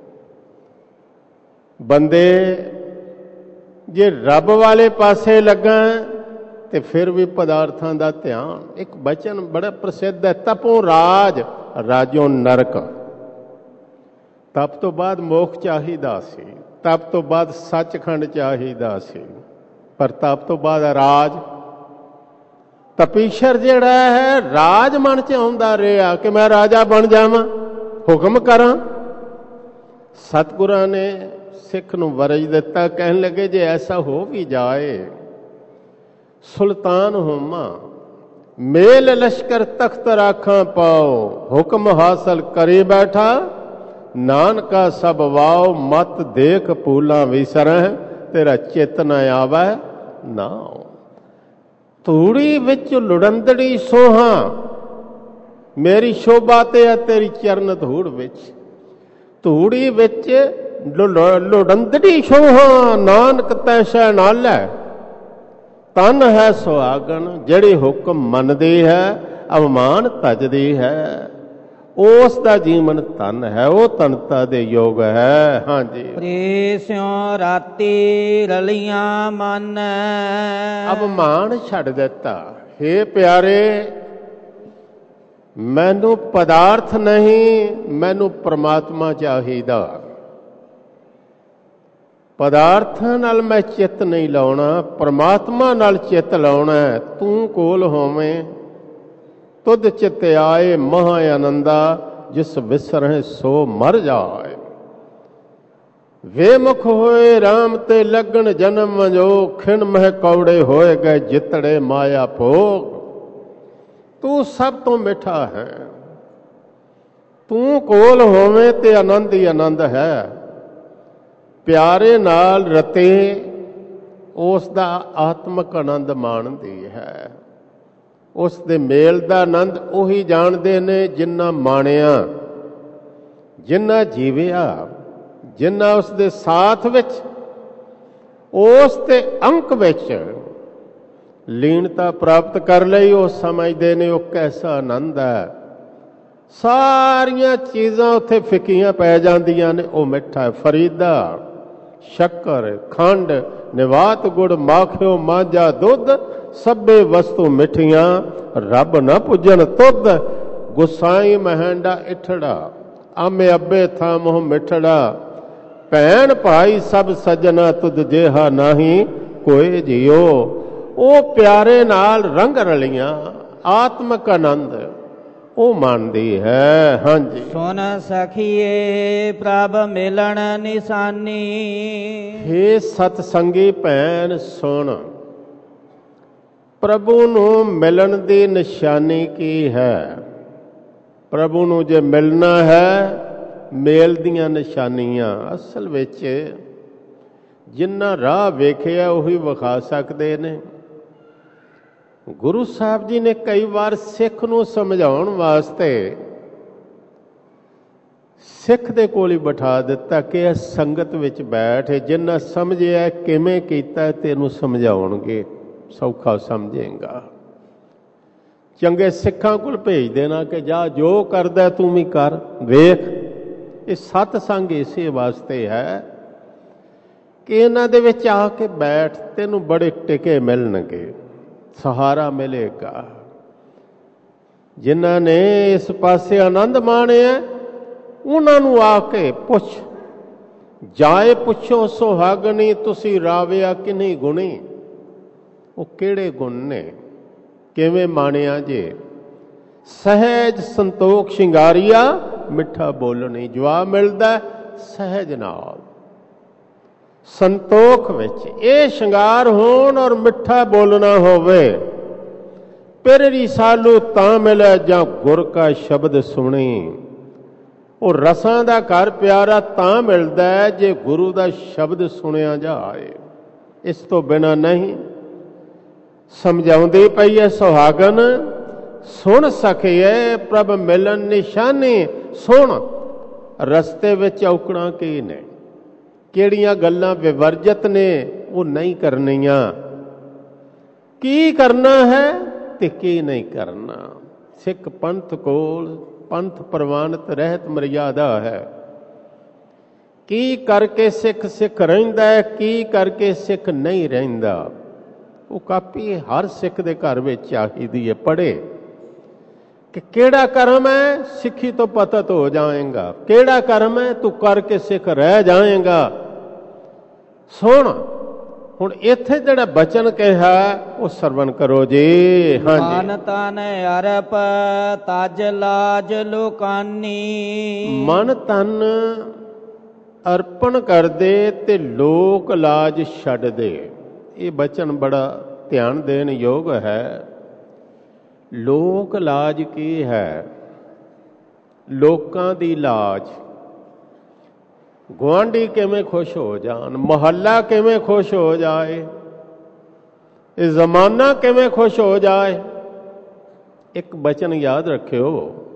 ਬੰਦੇ ਜੇ ਰੱਬ ਵਾਲੇ ਪਾਸੇ ਲੱਗਾ ਤੇ ਫਿਰ ਵੀ ਪਦਾਰਥਾਂ ਦਾ ਧਿਆਨ। ਇੱਕ ਬਚਨ ਬੜਾ ਪ੍ਰਸਿੱਧ ਹੈ, ਤਪੋ ਰਾਜ ਰਾਜੋ ਨਰਕ। ਤਪ ਤੋਂ ਬਾਅਦ ਮੋਖ ਚਾਹੀਦਾ ਸੀ, ਤਪ ਤੋਂ ਬਾਅਦ ਸੱਚਖੰਡ ਚਾਹੀਦਾ ਸੀ, ਪਰ ਤਪ ਤੋਂ ਬਾਅਦ ਰਾਜ। ਤਪੀਸ਼ਰ ਜਿਹੜਾ ਹੈ ਰਾਜ ਮਨ ਚ ਆਉਂਦਾ ਰਿਹਾ ਕਿ ਮੈਂ ਰਾਜਾ ਬਣ ਜਾਵਾਂ, ਹੁਕਮ ਕਰਾਂ। ਸਤਿਗੁਰਾਂ ਨੇ ਸਿੱਖ ਨੂੰ ਵਰਜ ਦਿੱਤਾ, ਕਹਿਣ ਲੱਗੇ ਜੇ ਐਸਾ ਹੋ ਵੀ ਜਾਏ ਸੁਲਤਾਨ ਹੋਵਾਂ, ਮੇਲ ਲਸ਼ਕਰ ਤਖਤ ਰਾਖਾਂ ਪਾਓ, ਹੁਕਮ ਹਾਸਲ ਕਰੀ ਬੈਠਾ ਨਾਨਕਾ ਸਭ ਵਾਓ, ਮਤ ਦੇਖ ਪੂਲਾਂ ਵਿਸਰਹਿ, ਤੇਰਾ ਚਿੱਤ ਨ ਆਵੈ ਨਾਉ। ਧੂੜੀ ਵਿੱਚ ਲੁੜੰਦੜੀ ਸੋਹਾਂ, ਮੇਰੀ ਸ਼ੋਭਾ ਤੇ ਹੈ ਤੇਰੀ ਚਰਨ ਧੂੜ ਵਿੱਚ। ਧੂੜੀ ਵਿੱਚ ਲੁੜੰਦੜੀ ਸੋਹਾਂ, ਨਾਨਕ ਤੈਸੈ ਨਾਲੈ, ਤਨ ਹੈ ਸੁਹਾਗਣ। ਜਿਹੜੀ ਹੁਕਮ ਮੰਨਦੀ ਹੈ, ਅਵਮਾਨ ਤਜਦੀ ਹੈ, ਉਸ ਦਾ ਜੀਵਨ ਧਨ ਹੈ, ਉਹ ਧਨਤਾ ਦੇ ਯੋਗ ਹੈ। ਹਾਂਜੀ। ਪ੍ਰੇਸਿਓ ਰਾਤੀ ਰਲੀਆਂ ਮਨ, ਅਵਮਾਨ ਛੱਡ ਦਿੱਤਾ। ਹੇ ਪਿਆਰੇ, ਮੈਨੂੰ ਪਦਾਰਥ ਨਹੀਂ, ਮੈਨੂੰ ਪ੍ਰਮਾਤਮਾ ਚਾਹੀਦਾ। ਪਦਾਰਥਾਂ ਨਾਲ ਮੈਂ ਚਿੱਤ ਨਹੀਂ ਲਾਉਣਾ, ਪ੍ਰਮਾਤਮਾ ਨਾਲ ਚਿੱਤ ਲਾਉਣਾ। ਤੂੰ ਕੋਲ ਹੋਵੇਂ, ਤੁਧ ਚਿਤ ਆਏ ਮਹਾ ਆਨੰਦਾ, ਜਿਸ ਵਿਸਰਹਿ ਸੋ ਮਰ ਜਾਏ। ਵੇਮੁਖ ਹੋਏ ਰਾਮ ਤੇ ਲੱਗਣ ਜਨਮ ਜੋ, ਖਿਣ ਮਹਿ ਕੌੜੇ ਹੋਏ ਗਏ ਜਿਤੜੇ ਮਾਇਆ ਭੋਗ। ਤੂੰ ਸਭ ਤੋਂ ਮਿੱਠਾ ਹੈ, ਤੂੰ ਕੋਲ ਹੋਵੇਂ ਤੇ ਆਨੰਦ ਹੀ ਆਨੰਦ ਹੈ। ਪਿਆਰੇ ਨਾਲ ਰਤੇ ਉਸ ਦਾ ਆਤਮਕ ਆਨੰਦ ਮਾਣਦੀ ਹੈ। ਉਸ ਦੇ ਮੇਲ ਦਾ ਆਨੰਦ ਉਹੀ ਜਾਣਦੇ ਨੇ ਜਿਨ੍ਹਾਂ ਮਾਣਿਆ, ਜਿਨ੍ਹਾਂ ਜੀਵਿਆ, ਜਿਨ੍ਹਾਂ ਉਸ ਦੇ ਸਾਥ ਵਿੱਚ, ਉਸ ਦੇ ਅੰਕ ਵਿੱਚ ਲੀਨਤਾ ਪ੍ਰਾਪਤ ਕਰ ਲਈ। ਉਹ ਸਮਝਦੇ ਨੇ ਉਹ ਕੈਸਾ ਆਨੰਦ ਹੈ। ਸਾਰੀਆਂ ਚੀਜ਼ਾਂ ਉੱਥੇ ਫਿੱਕੀਆਂ ਪੈ ਜਾਂਦੀਆਂ ਨੇ, ਉਹ ਮਿੱਠਾ। ਫਰੀਦਾ, ਸ਼ੱਕਰ, ਖੰਡ, ਨਿਵਾਤ ਗੁੜ, ਮਾਖਿਓ ਮਾਝਾ ਦੁੱਧ, ਸਭੇ ਵਸਤੂ ਮਿੱਠੀਆਂ, ਰੱਬ ਨਾ ਪੁੱਜਣ ਤੁਧ। ਗੁਸਾਈ ਮਹਿੰਡਾ ਇਠੜਾ, ਆਮੇ ਅੱਬੇ ਥਾਂ ਮੋਹ ਮਿੱਠੜਾ। ਭੈਣ ਭਾਈ ਸਭ ਸੱਜਣਾ, ਤੁਧ ਜਿਹਾ ਨਾਹੀ ਕੋਈ ਜੀਓ। ਉਹ ਪਿਆਰੇ ਨਾਲ ਰੰਗ ਰਲੀਆਂ, ਆਤਮਕ ਆਨੰਦ ਉਹ ਮੰਨਦੀ ਹੈ। ਹਾਂਜੀ। ਸੁਨ ਸਖੀਏ ਪ੍ਰਭ ਮਿਲਣ ਨਿਸ਼ਾਨੀ, ਹੇ ਸਤ ਸੰਗੀ ਭੈਣ ਸੁਣ, ਪ੍ਰਭੂ ਨੂੰ ਮਿਲਣ ਦੀ ਨਿਸ਼ਾਨੀ ਕੀ ਹੈ? ਪ੍ਰਭੂ ਨੂੰ ਜੇ ਮਿਲਣਾ ਹੈ, ਮੇਲ ਦੀਆਂ ਨਿਸ਼ਾਨੀਆਂ ਅਸਲ ਵਿੱਚ ਜਿੰਨਾ ਰਾਹ ਵੇਖਿਆ ਉਹੀ ਵਿਖਾ ਸਕਦੇ ਨੇ। ਗੁਰੂ ਸਾਹਿਬ ਜੀ ਨੇ ਕਈ ਵਾਰ ਸਿੱਖ ਨੂੰ ਸਮਝਾਉਣ ਵਾਸਤੇ ਸਿੱਖ ਦੇ ਕੋਲ ਹੀ ਬਿਠਾ ਦਿੱਤਾ ਕਿ ਇਹ ਸੰਗਤ ਵਿੱਚ ਬੈਠ, ਜਿੰਨਾ ਸਮਝਿਆ ਕਿਵੇਂ ਕੀਤਾ ਤੈਨੂੰ ਸਮਝਾਉਣਗੇ, ਸੌਖਾ ਸਮਝੇਗਾ। ਚੰਗੇ ਸਿੱਖਾਂ ਕੋਲ ਭੇਜ ਦੇਣਾ ਕਿ ਜਾ ਜੋ ਕਰਦਾ ਤੂੰ ਵੀ ਕਰ, ਵੇਖ। ਇਹ ਸਤਸੰਗ ਇਸੇ ਵਾਸਤੇ ਹੈ ਕਿ ਇਹਨਾਂ ਦੇ ਵਿੱਚ ਆ ਕੇ ਬੈਠ, ਤੈਨੂੰ ਬੜੇ ਟਿਕੇ ਮਿਲਣਗੇ, ਸਹਾਰਾ ਮਿਲੇਗਾ। ਜਿਨ੍ਹਾਂ ਨੇ ਇਸ ਪਾਸੇ ਆਨੰਦ ਮਾਣਿਆ ਉਹਨਾਂ ਨੂੰ ਆ ਕੇ ਪੁੱਛ, ਜਾਏ ਪੁੱਛੋ ਸੁਹਾਗਣੀ, ਤੁਸੀਂ ਰਾਵਿਆ ਕਿੰਨੀ ਗੁਣੀ। ਉਹ ਕਿਹੜੇ ਗੁਣ ਨੇ, ਕਿਵੇਂ ਮਾਣਿਆ ਜੇ? ਸਹਿਜ ਸੰਤੋਖ ਸ਼ਿੰਗਾਰੀਆ, ਮਿੱਠਾ ਬੋਲਣੀ। ਜਵਾਬ ਮਿਲਦਾ ਸਹਿਜ ਨਾਲ, ਸੰਤੋਖ ਵਿੱਚ। ਇਹ ਸ਼ਿੰਗਾਰ ਹੋਣ ਔਰ ਮਿੱਠਾ ਬੋਲਣਾ ਹੋਵੇ। ਪਿਰ ਰਿਸਾਲੂ ਤਾਂ ਮਿਲੇ ਜਾਂ ਗੁਰ ਕਾ ਸ਼ਬਦ ਸੁਣੀ। ਉਹ ਰਸਾਂ ਦਾ ਘਰ ਪਿਆਰਾ ਤਾਂ ਮਿਲਦਾ ਹੈ ਜੇ ਗੁਰੂ ਦਾ ਸ਼ਬਦ ਸੁਣਿਆ ਜਾਏ, ਇਸ ਤੋਂ ਬਿਨਾਂ ਨਹੀਂ। ਸਮਝਾਉਂਦੀ ਪਈ ਹੈ ਸੁਹਾਗਨ, ਸੁਣ ਸਕੀਏ ਪ੍ਰਭ ਮਿਲਣ ਨਿਸ਼ਾਨੀ। ਸੁਣ, ਰਸਤੇ ਵਿੱਚ ਔਕੜਾਂ ਕੀ ਨੇ, ਕਿਹੜੀਆਂ ਗੱਲਾਂ ਵਿਵਰਜਿਤ ਨੇ, ਉਹ ਨਹੀਂ ਕਰਨੀਆਂ। ਕੀ ਕਰਨਾ ਹੈ ਤੇ ਕੀ ਨਹੀਂ ਕਰਨਾ। ਸਿੱਖ ਪੰਥ ਕੋਲ ਪੰਥ ਪ੍ਰਵਾਨਿਤ ਰਹਿਤ ਮਰਿਆਦਾ ਹੈ। ਕੀ ਕਰਕੇ ਸਿੱਖ ਸਿੱਖ ਰਹਿੰਦਾ ਹੈ, ਕੀ ਕਰਕੇ ਸਿੱਖ ਨਹੀਂ ਰਹਿੰਦਾ, ਉਹ ਕਾਪੀ ਹਰ ਸਿੱਖ ਦੇ ਘਰ ਵਿੱਚ ਚਾਹੀਦੀ ਹੈ। ਪੜ੍ਹੇ कि केड़ा कर्म है, सिखी तो पतत हो जाएगा। केड़ा कर्म है, तू करके सिख रह जाएगा। सुन हुण इत्थे जिहड़ा बचन कहा वो सरवण करो जी। हाँ जी। मन तन अरप तज लाज लोकानी। मन तन अर्पण कर दे ते लोक लाज छड्ड दे। ये बचन बड़ा ध्यान देन योग है। लोक लाज की है? लोकां दी लाज। गुआंढी किवें खुश हो जान, मुहल्ला किवें खुश हो जाए, ये जमाना किवें खुश हो जाए। एक बचन याद रखियो,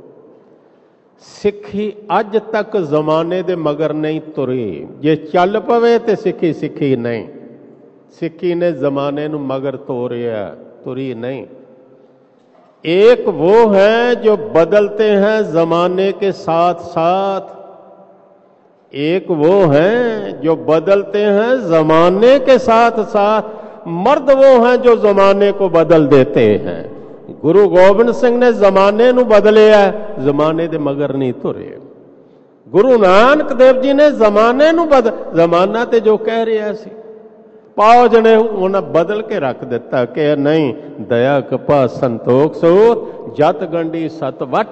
सिक्खी अज तक जमाने दे मगर नहीं तुरी। जे चल पवे ते सिक्खी सिक्खी नहीं। सिक्खी ने जमाने नू मगर तोरिया, तुरी नहीं। एक वो है जो बदलते हैं जमाने के साथ साथ, एक वो हैं जो बदलते हैं जमाने के साथ साथ। मर्द वो हैं जो जमाने को बदल देते हैं। गुरु गोबिंद सिंह ने जमाने नू बदले है, जमाने दे मगर नहीं तुरे। गुरु नानक देव जी ने जमाने नू बदल, जमाना ते जो कह रहा सी पाओ जने उन्हें बदल के रख दिता कि नहीं, दया कृपा संतोख सूत जत गंढी सत वट।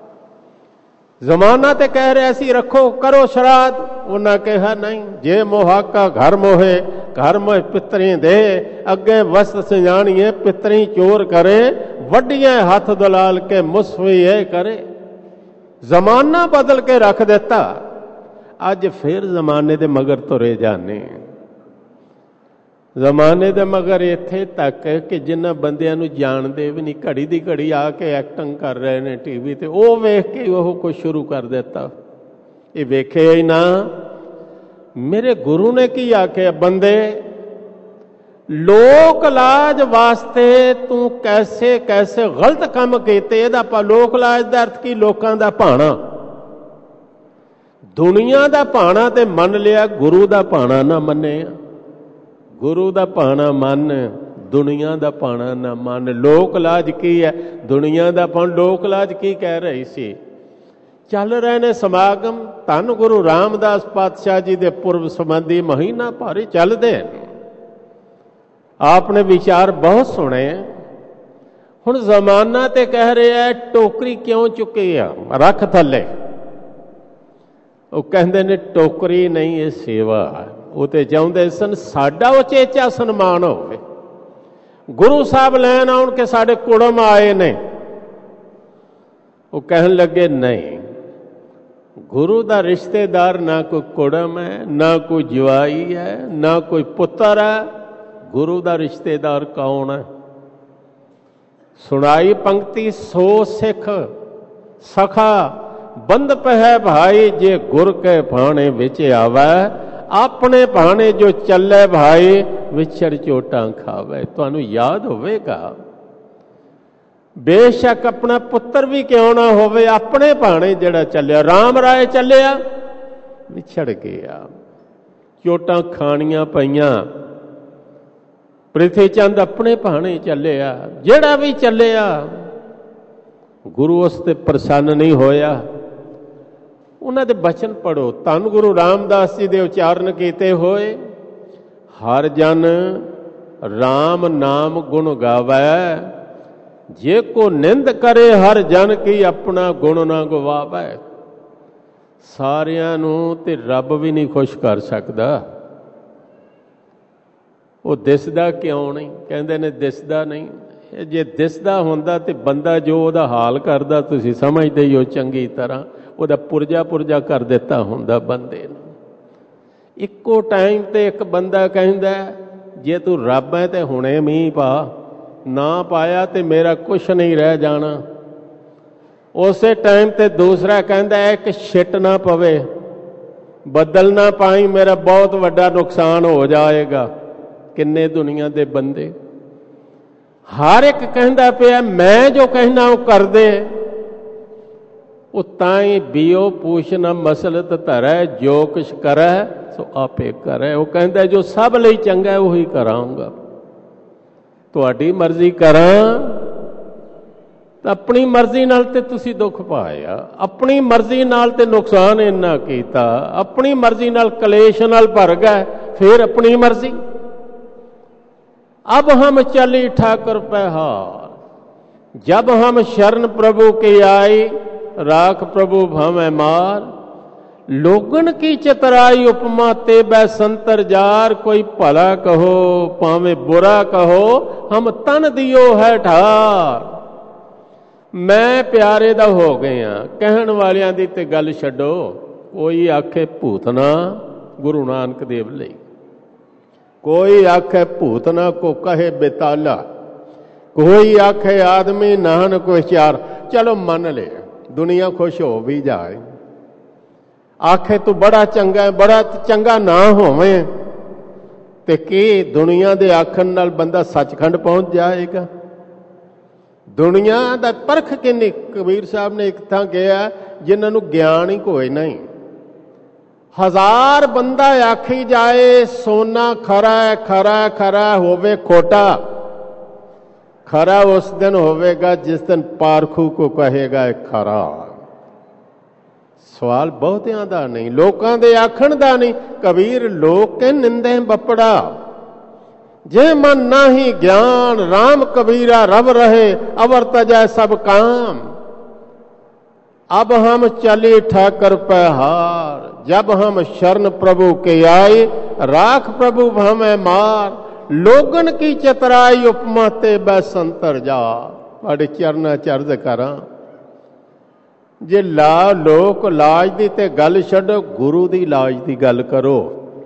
जमाना ते कह रहा सी रखो करो श्राद्ध, उन्हें कहा नहीं। जे मोहाका घर मोहे घर मोह पितरी दे, अगे वस्त सिजाणिए पितरी चोर करे, वड्डियां हथ दलाल के मुसफी करे। जमाना बदल के रख दिता। अज फिर जमाने दे मगर तुरे जाने। जमाने दे मगर इत्थे तक कि जिन्हां बंदियां नूं जाणदे भी नहीं, घड़ी दी घड़ी आके एक्टिंग कर रहे ने टीवी ते, वो वेख के वो कुछ शुरू कर देता। ये वेखे ही ना। मेरे गुरु ने की आखे, बंदे लोक लाज वास्ते तू कैसे कैसे गलत काम कीते। इहदा लोक लाज दा अर्थ की? लोकां दा भाणा। दुनिया दा भाणा ते मन लिया, गुरु दा भाणा ना मन्निया। गुरु दा भाणा मन, दुनिया दा भाणा ना मन। लोक लाज की है? दुनिया दा भाण। लोक लाज की कह रही सी? चल रहे ने समागम, धन गुरु रामदास पातशाह जी दे पूर्व संबंधी महीना भारी चलते हैं। आपने विचार बहुत सुने। हुण जमाना ते कह रहा है टोकरी क्यों चुकी है, रख थले। वो कहते ने टोकरी नहीं, ये सेवा है। वो तो चाहते सन साडा उचेचा सन्मान होवे। गुरु साहब लैन आउण के साडे कुड़म आए ने। वो कहन लगे नहीं, गुरु दा रिश्तेदार ना कोई कुड़म है, ना कोई जवाई है, ना कोई पुत्र है। गुरु दा रिश्तेदार कौन है? सुनाई पंक्ति, सो सिख सखा बंद पै भाई, जे गुर के भाणे विच आवे, अपने भाणे जो चले भाई, विछड़ चोटां खावे। तुहानू याद होवेगा, बेशक अपना पुत्र भी क्यों ना होवे, अपने भाणे जिहड़ा चलिया, राम राय चलिया, विछड़ गया, चोटां खाणियां पईयां। प्रिथी चंद अपने भाणे चलिया, जिहड़ा भी चलिया, गुरु उस ते प्रसन्न नहीं होया। उन्हां दे बचन पढ़ो, धन गुरु रामदास जी दे उचारण कीते होए, हर जन राम नाम गुण गावै, जे को निंद करे हर जन की, अपना गुण ना गवावै। सारियां नूं ते रब भी नहीं खुश कर सकदा। वो दिसदा क्यों नहीं? कहंदे ने दिसदा नहीं। जे दिसदा हुंदा ते बंदा जो उहदा हाल करदा तुसीं समझदे ही हो चंगी तरह, ਉਹਦਾ ਪੁਰਜਾ ਪੁਰਜਾ ਕਰ ਦਿੱਤਾ ਹੁੰਦਾ ਬੰਦੇ ਨੂੰ। ਇੱਕੋ ਟਾਈਮ ਤੇ ਇੱਕ ਬੰਦਾ ਕਹਿੰਦਾ ਜੇ ਤੂੰ ਰੱਬ ਹੈ ਤੇ ਹੁਣੇ ਮੀਂਹ ਪਾ, ਨਾ ਪਾਇਆ ਤੇ ਮੇਰਾ ਕੁਛ ਨਹੀਂ ਰਹਿ ਜਾਣਾ। ਉਸੇ ਟਾਈਮ ਤੇ ਦੂਸਰਾ ਕਹਿੰਦਾ ਇੱਕ ਛਿੱਟ ਨਾ ਪਵੇ, ਬੱਦਲ ਨਾ ਪਾਈ, ਮੇਰਾ ਬਹੁਤ ਵੱਡਾ ਨੁਕਸਾਨ ਹੋ ਜਾਏਗਾ। ਕਿੰਨੇ ਦੁਨੀਆ ਦੇ ਬੰਦੇ, ਹਰ ਇੱਕ ਕਹਿੰਦਾ ਪਿਆ ਮੈਂ ਜੋ ਕਹਿਣਾ ਉਹ ਕਰ ਦੇ। ਉਹ ਤਾਂ ਹੀ बीओ पूछना मसलत धरै, जो कुछ करै सो आपे करै। वो कहता जो सब ਲਈ ਚੰਗਾ है वही करांगा। ਤੁਹਾਡੀ ਮਰਜ਼ੀ ਕਰਾਂ ਤਾਂ ਆਪਣੀ ਮਰਜ਼ੀ ਨਾਲ ਤੇ ਤੁਸੀਂ ਦੁੱਖ ਪਾਇਆ, ਆਪਣੀ ਮਰਜ਼ੀ ਨਾਲ ਤੇ ਨੁਕਸਾਨ ਇੰਨਾ ਕੀਤਾ, ਆਪਣੀ ਮਰਜ਼ੀ ਨਾਲ ਕਲੇਸ਼ ਨਾਲ ਭਰ ਗਏ, ਫਿਰ ਆਪਣੀ ਮਰਜ਼ੀ। अब हम चली ठाकुर पहाड़, जब हम शरण प्रभु की आई, राख प्रभु भवें मार। लोगन की चतराई उपमा ते बै संतर जार, कोई भला कहो भावें बुरा कहो, हम तन दियो है ठार। मैं प्यारे दा हो गया, कहण वालियां दी ते गल छड्डो, कोई आखे भूतना गुरु नानक देव लई, कोई आखे भूतना को कहे बेताला, कोई आखे आदमी नाहन को चार। चलो मन ले, दुनिया खुश हो भी जाए, आखे तू बड़ा चंगा है, बड़ा चंगा ना होवे ते की दुनिया दे आखन नाल बंदा सचखंड पहुंच जाएगा। दुनिया दा परख किन्नी, कबीर साहब ने एक थां कहा जिन्हां नूं ज्ञान ही कोई नहीं। हजार बंदा आखी जाए सोना खरा है, खरा खरा होवे खोटा, खरा उस दिन होवेगा जिस दिन पारखू को कहेगा खरा। सवाल बहुतियां दा नहीं, लोकां दे आखण दा नहीं। कबीर लोक के निंदे बपड़ा, जे मन नाही ज्ञान, राम कबीरा रब रहे, अवर तजै सब काम। अब हम चली ठाकर पहाड़, जब हम शरण प्रभु के आए, राख प्रभु भवें मार। लोगन की चतराई उपमा ते बै संतर जा। बड़े चरना चर्ज करा, जे ला लोक लाज दी ते गल छड्डो, गुरु दी लाज दी गल करो।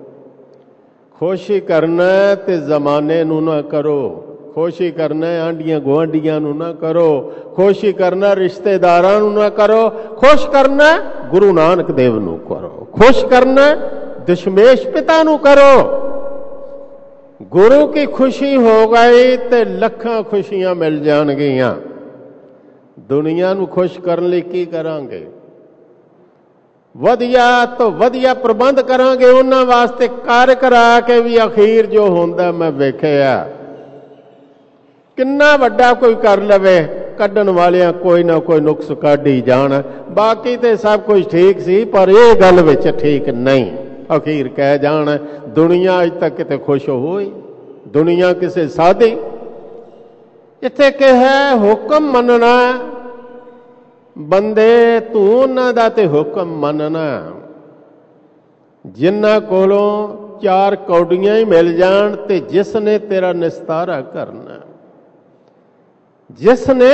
खुशी करना ते जमाने नूं ना करो, खुशी करना आंडियां गुआंढियां नूं ना करो, खुशी करना रिश्तेदारां नूं ना करो, खुश करना गुरु नानक देव नूं करो, खुश करना दशमेश पिता नूं करो। गुरु की खुशी हो गई ते लखां खुशियां मिल जाणगियां। दुनिया नूं खुश करन लई की करांगे? वधिया तो वधिया प्रबंध करांगे उन्हां वास्ते, कर करा के भी अखीर जो हुंदा मैं वेखिआ। किन्ना वड्डा कोई कर लवे, कड्डण वालियां कोई ना कोई नुक्स कढ ही जाण, बाकी ते सब कुछ ठीक सी, पर यह गल विच ठीक नहीं। अखीर कह जाण दुनिया अज तक किते खुश होई, दुनिया किसे साधी। इत्थे कहा हुक्म मनना, बंदे तू उन्हां दा ते हुक्म मनना। जिन्हां कोलों चार कौड़ियां ही मिल जाण ते जिसने तेरा निस्तारा करना, जिसने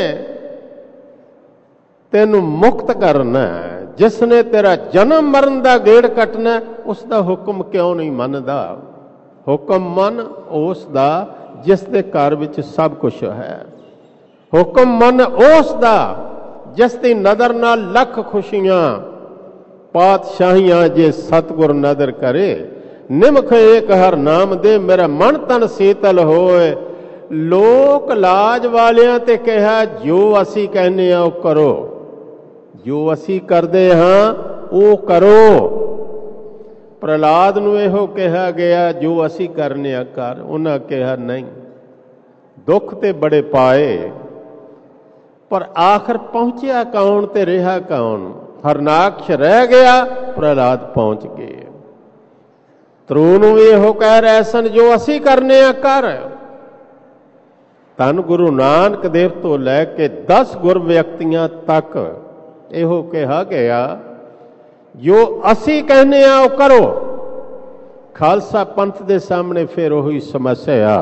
तेनू मुक्त करना, जिसने तेरा जन्म मरण दा गेड़ कटना, उसका हुक्म क्यों नहीं मनदा? हुक्म मन उस दा जिस दे घर विच सब कुछ है। हुक्म मन उस दा जिस दी नदर नाल लख खुशियां पातशाहियां जे सतगुर नदर करे। निमख एक हर नाम दे मेरा मन तन शीतल होए। लोक लाज वालियां ते कहा जो असी कहने आ करो, जो असी करदे हां वो करो। प्रहलाद नूं इहो कहा गया जो असी करने आ कर, उन्हां कहा नहीं। दुख ते बड़े पाए पर आखिर पहुंचिया कौन ते रहा कौन? हरनाक्ष रह गया, प्रहलाद पहुंच गए। ध्रुव नूं भी इहो कह रहे सन जो असी करने आ कर। धन गुरु नानक देव तो लैके दस गुर व्यक्तियां तक इहो कहा गया जो असी कहने आ वो करो। खालसा पंथ दे सामने फिर वही समस्या,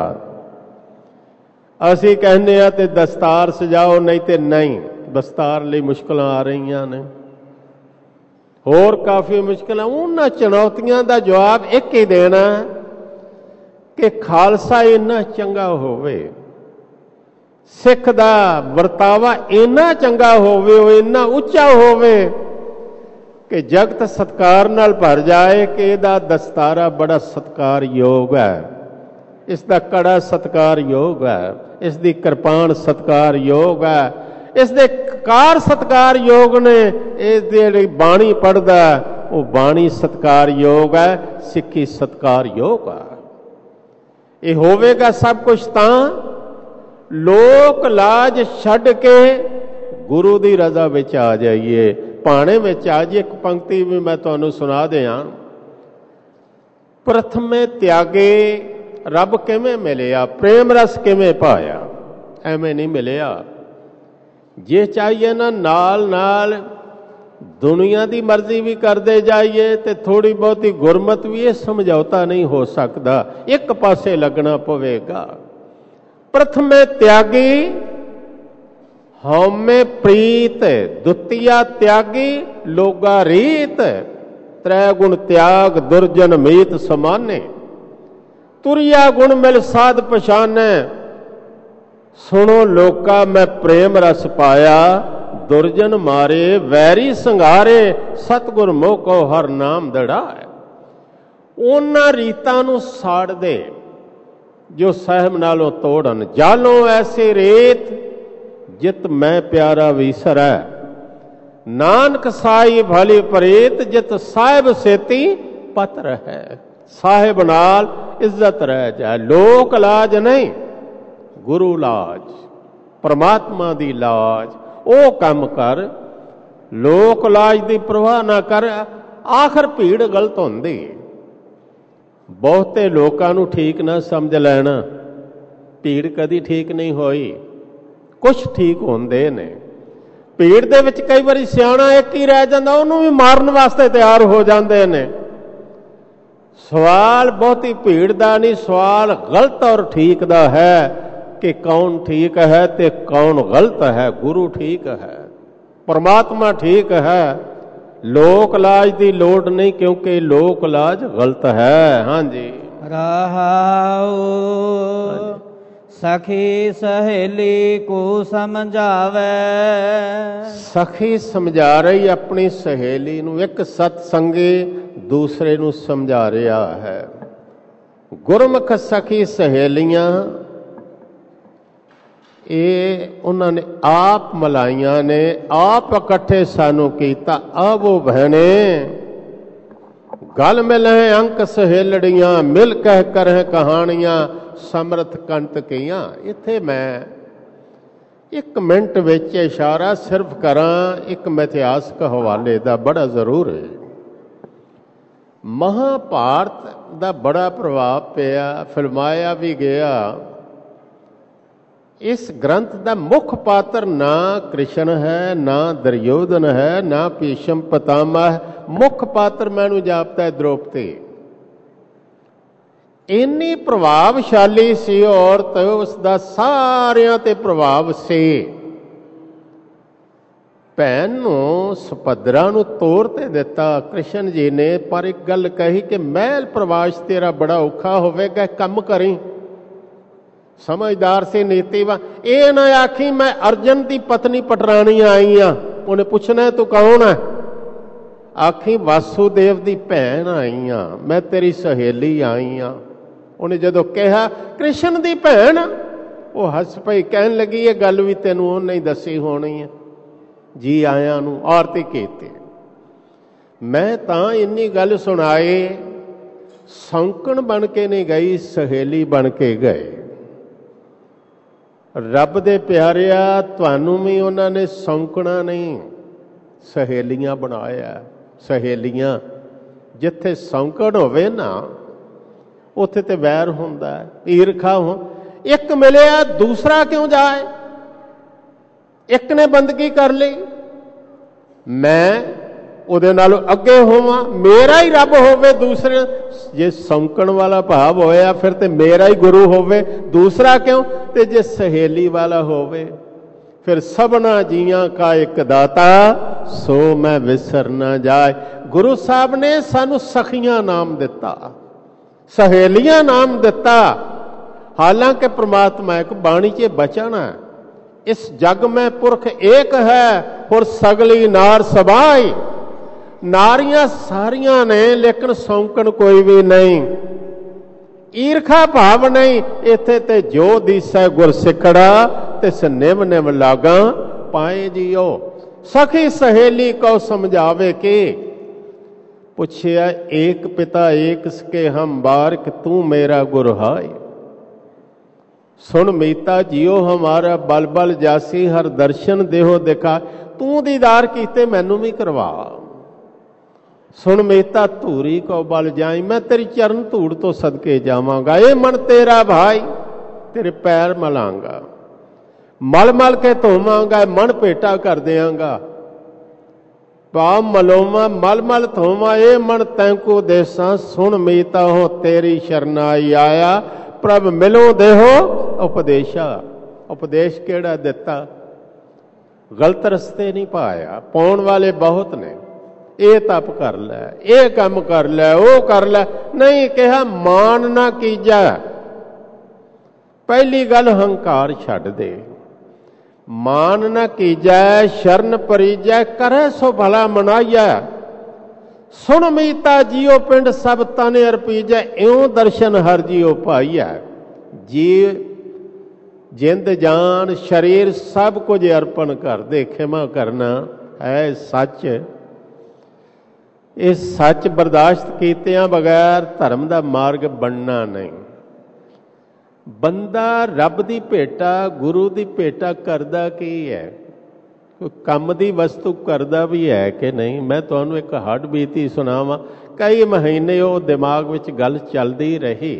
असी कहने आ ते दस्तार सजाओ, नहीं ते नहीं। दस्तार लई मुश्किलां आ रही ने, होर काफ़ी मुश्किलां। उन्हां चुनौतियां दा जवाब एक ही देना कि खालसा इन्ना चंगा होवे, सिख दा वरतावा इन्ना चंगा होवे, इन्ना उच्चा होवे कि जगत सत्कार नाल भर जाए कि इहदा दस्तारा बड़ा सत्कार योग है, इसका कड़ा सत्कार योग है, इसकी कृपान सत्कार योग है, इसके कार सत्कार योग ने। इस बाणी पढ़दा वो बाणी सत्कार योग है, सिक्खी सत्कार योग है। ये होवेगा सब कुछ तां ਲੋਕ ਲਾਜ ਛੱਡ ਕੇ ਗੁਰੂ ਦੀ ਰਜ਼ਾ ਵਿੱਚ ਆ ਜਾਈਏ, ਭਾਣੇ ਵਿੱਚ ਆ ਜਾਈਏ। ਇੱਕ ਪੰਕਤੀ ਵੀ ਮੈਂ ਤੁਹਾਨੂੰ ਸੁਣਾ ਦਿਆਂ। ਪ੍ਰਥਮੇ ਤਿਆਗੇ ਰੱਬ ਕਿਵੇਂ ਮਿਲਿਆ, ਪ੍ਰੇਮ ਰਸ ਕਿਵੇਂ ਪਾਇਆ? ਐਵੇਂ ਨਹੀਂ ਮਿਲਿਆ। ਜੇ ਚਾਹੀਏ ਨਾ ਨਾਲ ਨਾਲ ਦੁਨੀਆ ਦੀ ਮਰਜ਼ੀ ਵੀ ਕਰਦੇ ਜਾਈਏ ਤੇ ਥੋੜੀ ਬਹੁਤੀ ਗੁਰਮਤ ਵੀ, ਇਹ ਸਮਝੌਤਾ ਨਹੀਂ ਹੋ ਸਕਦਾ, ਇੱਕ ਪਾਸੇ ਲੱਗਣਾ ਪਵੇਗਾ। ਪ੍ਰਥਮੇ ਤਿਆਗੀ ਹਉਮੈ ਪ੍ਰੀਤ, ਦੁਤੀਆ ਤਿਆਗੀ ਲੋਗਾ ਰੀਤ। ਤ੍ਰੈ ਗੁਣ ਤਿਆਗ ਦੁਰਜਨ ਮੀਤ ਸਮਾਨੇ, ਤੁਰਿਆ ਗੁਣ ਮਿਲ ਸਾਧ ਪਛਾਨੈ। ਸੁਣੋ ਲੋਕਾ ਮੈਂ ਪ੍ਰੇਮ ਰਸ ਪਾਇਆ, ਦੁਰਜਨ ਮਾਰੇ ਵੈਰੀ ਸੰਘਾਰੇ। ਸਤਿਗੁਰ ਮੋਹ ਕੋ ਹਰ ਨਾਮ ਦੜਾਏ। ਉਹਨਾਂ ਰੀਤਾਂ ਨੂੰ ਸਾੜ ਦੇ ਜੋ ਸਹਿਮ ਨਾਲੋਂ ਤੋੜਨ। ਜਾਲੋਂ ਐਸੇ ਰੇਤ ਜਿਤ ਮੈਂ ਪਿਆਰਾ ਵੀਸਰੈ। ਨਾਨਕ ਸਾਈ ਭਲੀ ਪ੍ਰੀਤ, ਜਿਤ ਸਾਹਿਬ ਸੇਤੀ ਪਤ ਰਹਿ। ਸਾਹਿਬ ਨਾਲ ਇੱਜ਼ਤ ਰਹਿ ਜਾਏ। ਲੋਕ ਲਾਜ ਨਹੀਂ, ਗੁਰੂ ਲਾਜ, ਪਰਮਾਤਮਾ ਦੀ ਲਾਜ। ਉਹ ਕੰਮ ਕਰ, ਲੋਕ ਲਾਜ ਦੀ ਪ੍ਰਵਾਹ ਨਾ ਕਰ। ਆਖਰ ਭੀੜ ਗਲਤ ਹੁੰਦੀ। ਬਹੁਤੇ ਲੋਕਾਂ ਨੂੰ ਠੀਕ ਨਾ ਸਮਝ ਲੈਣਾ। ਭੀੜ ਕਦੀ ਠੀਕ ਨਹੀਂ ਹੋਈ, ਕੁਛ ਠੀਕ ਹੁੰਦੇ ਨੇ। ਭੀੜ ਦੇ ਵਿੱਚ ਕਈ ਵਾਰੀ ਸਿਆਣਾ ਇੱਕ ਹੀ ਰਹਿ ਜਾਂਦਾ, ਉਹਨੂੰ ਵੀ ਮਾਰਨ ਵਾਸਤੇ ਤਿਆਰ ਹੋ ਜਾਂਦੇ ਨੇ। ਸਵਾਲ ਬਹੁਤੀ ਭੀੜ ਦਾ ਨਹੀਂ, ਸਵਾਲ ਗਲਤ ਔਰ ਠੀਕ ਦਾ ਹੈ ਕਿ ਕੌਣ ਠੀਕ ਹੈ ਤੇ ਕੌਣ ਗਲਤ ਹੈ। ਗੁਰੂ ਠੀਕ ਹੈ, ਪਰਮਾਤਮਾ ਠੀਕ ਹੈ। ਲੋਕ ਲਾਜ ਦੀ ਲੋੜ ਨਹੀਂ, ਕਿਉਂਕਿ ਲੋਕ ਲਾਜ ਗਲਤ ਹੈ। ਹਾਂਜੀ। ਰਹਾਉ ਸਖੀ ਸਹੇਲੀ ਕੋ ਸਮਝਾਵੇ। ਸਖੀ ਸਮਝਾ ਰਹੀ ਆਪਣੀ ਸਹੇਲੀ ਨੂੰ। ਇੱਕ ਸਤ ਸੰਗੀ ਦੂਸਰੇ ਨੂੰ ਸਮਝਾ ਰਿਹਾ ਹੈ। ਗੁਰਮੁਖ ਸਖੀ ਸਹੇਲੀਆਂ ਇਹ ਉਹਨਾਂ ਨੇ ਆਪ ਮਲਾਈਆਂ ਨੇ, ਆਪ ਇਕੱਠੇ ਸਾਨੂੰ ਕੀਤਾ। ਆਵੋ ਭੈਣੇ ਗਲ ਮਿਲਹਿ ਅੰਕ ਸਹੇਲੜੀਆਂ, ਮਿਲ ਕਹਿ ਕਰਹਿ ਕਹਾਣੀਆਂ ਸਮਰਥ ਕੰਟ ਕੀਆਂ। ਇੱਥੇ ਮੈਂ ਇੱਕ ਮਿੰਟ ਵਿੱਚ ਇਸ਼ਾਰਾ ਸਿਰਫ ਕਰਾਂ ਇੱਕ ਮਿਥਿਹਾਸਕ ਹਵਾਲੇ ਦਾ, ਬੜਾ ਜ਼ਰੂਰ ਹੈ। ਮਹਾਭਾਰਤ ਦਾ ਬੜਾ ਪ੍ਰਭਾਵ ਪਿਆ, ਫਿਲਮਾਇਆ ਵੀ ਗਿਆ। ਇਸ ਗ੍ਰੰਥ ਦਾ ਮੁੱਖ ਪਾਤਰ ਨਾ ਕ੍ਰਿਸ਼ਨ ਹੈ, ਨਾ ਦੁਰਯੋਧਨ ਹੈ, ਨਾ ਭੀਸ਼ਮ ਪਿਤਾਮਹ ਹੈ। ਮੁੱਖ ਪਾਤਰ ਮੈਨੂੰ ਜਾਪਦਾ ਹੈ ਦ੍ਰੋਪਦੀ। ਇੰਨੀ ਪ੍ਰਭਾਵਸ਼ਾਲੀ ਸੀ ਔਰਤ, ਉਸ ਦਾ ਸਾਰਿਆਂ ਤੇ ਪ੍ਰਭਾਵ ਸੀ। ਭੈਣ ਨੂੰ ਸੁਭਦਰਾ ਨੂੰ ਤੋਰ ਤੇ ਦਿੱਤਾ ਕ੍ਰਿਸ਼ਨ ਜੀ ਨੇ, ਪਰ ਇੱਕ ਗੱਲ ਕਹੀ ਕਿ ਮਹਿਲ ਪ੍ਰਵਾਸ ਤੇਰਾ ਬੜਾ ਔਖਾ ਹੋਵੇਗਾ, ਕੰਮ ਕਰੀ। ਸਮਝਦਾਰ ਸੀ, ਨੀਤੀਵਾਨ। ਇਹ ਨਾ ਆਖੀ ਮੈਂ ਅਰਜਨ ਦੀ ਪਤਨੀ ਪਟਰਾਣੀ ਆਈ ਆ। ਉਹਨੇ ਪੁੱਛਣਾ ਤੂੰ ਕੌਣ ਹੈ? ਆਖੀ ਵਾਸੂਦੇਵ ਦੀ ਭੈਣ ਆਈ ਆ, ਮੈਂ ਤੇਰੀ ਸਹੇਲੀ ਆਈ ਆ। ਉਹਨੇ ਜਦੋਂ ਕਿਹਾ ਕ੍ਰਿਸ਼ਨ ਦੀ ਭੈਣ, ਉਹ ਹੱਸ ਪਈ, ਕਹਿਣ ਲੱਗੀ ਇਹ ਗੱਲ ਵੀ ਤੈਨੂੰ ਉਹਨੇ ਹੀ ਦੱਸੀ ਹੋਣੀ ਹੈ। ਜੀ ਆਇਆਂ ਨੂੰ ਆਰਤੀ ਕੀਤੀ। ਮੈਂ ਤਾਂ ਇੰਨੀ ਗੱਲ ਸੁਣਾਏ, ਸੌਂਕਣ ਬਣ ਕੇ ਨਹੀਂ ਗਈ, ਸਹੇਲੀ ਬਣ ਕੇ ਗਏ। ਰੱਬ ਦੇ ਪਿਆਰਿਆ, ਤੁਹਾਨੂੰ ਵੀ ਉਹਨਾਂ ਨੇ ਸੌਂਕਣਾ ਨਹੀਂ ਸਹੇਲੀਆਂ ਬਣਾਇਆ। ਸਹੇਲੀਆਂ ਜਿੱਥੇ ਸੌਂਕਣ ਹੋਵੇ ਨਾ, ਉੱਥੇ ਤੇ ਵੈਰ ਹੁੰਦਾ, ਈਰਖਾ ਹੋ। ਇੱਕ ਮਿਲਿਆ ਦੂਸਰਾ ਕਿਉਂ ਜਾਏ? ਇੱਕ ਨੇ ਬੰਦਗੀ ਕਰ ਲਈ, ਮੈਂ ਉਹਦੇ ਨਾਲੋਂ ਅੱਗੇ ਹੋਵਾਂ, ਮੇਰਾ ਹੀ ਰੱਬ ਹੋਵੇ ਦੂਸਰੇ। ਜੇ ਸੌਂਕਣ ਵਾਲਾ ਭਾਵ ਹੋਇਆ ਫਿਰ ਤੇ ਮੇਰਾ ਹੀ ਗੁਰੂ ਹੋਵੇ, ਦੂਸਰਾ ਕਿਉਂ? ਤੇ ਜੇ ਸਹੇਲੀ ਵਾਲਾ ਹੋਵੇ ਫਿਰ ਸਭਨਾ ਜੀਆਂ ਕਾ ਇੱਕ ਦਾਤਾ, ਸੋ ਮੈਂ ਵਿਸਰ ਨਾ ਜਾਏ। ਗੁਰੂ ਸਾਹਿਬ ਨੇ ਸਾਨੂੰ ਸਖੀਆਂ ਨਾਮ ਦਿੱਤਾ, ਸਹੇਲੀਆਂ ਨਾਮ ਦਿੱਤਾ। ਹਾਲਾਂਕਿ ਪ੍ਰਮਾਤਮਾ ਇੱਕ ਬਾਣੀ 'ਚ ਬਚਨ ਹੈ, ਇਸ ਜਗ ਮੈਂ ਪੁਰਖ ਏਕ ਹੈ, ਹੋਰ ਸਗਲੀ ਨਾਰ ਸਬਾਈ। ਨਾਰੀਆਂ ਸਾਰੀਆਂ ਨੇ, ਲੇਕਿਨ ਸੌਂਕਣ ਕੋਈ ਵੀ ਨਹੀਂ, ਈਰਖਾ ਭਾਵ ਨਹੀਂ। ਇੱਥੇ ਤੇ ਜੋ ਦੀਸੈ ਗੁਰ ਸਿੱਖੜਾ, ਤਿਸ ਨਿਮ ਨਿਮ ਲਾਗਾ ਪਾਏ ਜੀਓ। ਸਖੀ ਸਹੇਲੀ ਕੋ ਸਮਝਾਵੇ ਕਿ ਪੁੱਛਿਆ ਏਕ ਪਿਤਾ ਏਕ ਸਕੇ ਹਮ ਬਾਰਿਕ, ਤੂੰ ਮੇਰਾ ਗੁਰ ਹਾਏ। सुन मीता जियो हमारा बल बल जासी हर दर्शन देहो दिखा। तू दीदार कीते मैनू भी करवा। सुन मीता धूरी को बल जाई मैं तेरी चरण धूड़ तो सदके जावांगा। ये मन तेरा भाई तेरे पैर मलांगा, मल मल के धोवांगा, मन भेटा कर देंगा। पाप मलोमा मल मल धोवा ये मन तैंको देसा। सुन मीता हो तेरी शरनाई आया, प्रभ मिलो देहो उपदेशा। उपदेश केड़ा दिता? गलत रस्ते नहीं पाया। पाउण वाले बहुत ने, ये तप कर लै, ये काम कर लै, वो कर लै, नहीं कहा मान ना कीजा। पहली गल हंकार छड्ड दे। मान न कीजै शरण परीजै करे सो भला मनाइया। सुन मीता जियो पिंड सब तन अर्पीजै इउं दर्शन हर जियो पाइया। जी जिंद जान शरीर सब कुछ अर्पण कर दे। खिमा करना है सच। इस सच बर्दाश्त कीतियां बगैर धर्म का मार्ग बनना नहीं। बंदा रब दी भेटा गुरु दी भेटा करदा की है? कोई काम दी वस्तु करदा भी है कि नहीं? मैं तुहानू एक हड बीती सुनावा। कई महीने वो दिमाग विच गल चलदी रही।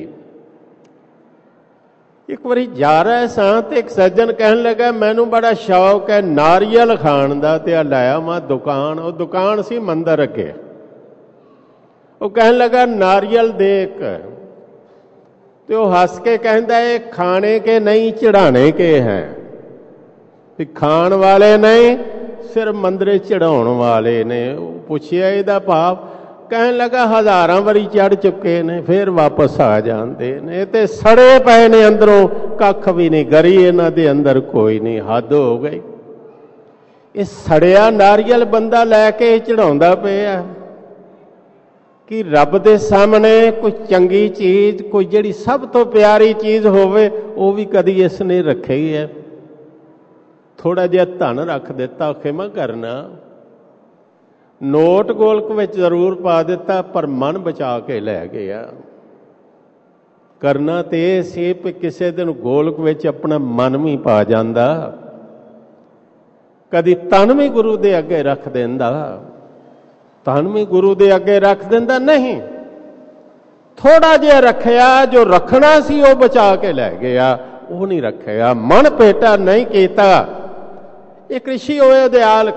एक बारी जा रहा सां ते एक सज्जन कहन लगा मैनू बड़ा शौक है नारियल खाण दा, ते लाया मैं दुकान। वो दुकान सी मंदिर अगे। वो कहन लगा नारियल देख। तो हंस के कहता है खाने के नहीं चढ़ाने के हैं। खाण वाले नहीं सिर्फ मंदिर चढ़ाउण वाले ने। पुछया इहदा भाव? कहन लगा हज़ारां वारी चढ़ चुके ने फिर वापस आ जाते ने। ते सड़े पए ने अंदरों, कख भी नहीं, गरी इन्हां दे अंदर कोई नहीं। हद हो गई। ये सड़िया नारियल बंदा लैके चढ़ाउंदा पिया कि रब दे सामने कोई चंगी चीज़, कोई जिहड़ी सब तो प्यारी चीज़ होवे वो भी कदी इसने रखे ही है। थोड़ा जिहा धन रख दिता, खिमा करना, नोट गोलक विच जरूर पा दिता, पर मन बचा के लै गया। करना तो यह सी कि किसी दिन गोलक विच अपना मन भी पा जांदा, कदी तन भी गुरु दे अगे रख देंदा, तन भी गुरु दे अगे रख देंदा। नहीं, थोड़ा जिहा रखिया, जो रखना सी वो बचा के लै गया, वो नहीं रखिया, मन भेटा नहीं कीता। एक ऋषि होए दयालक,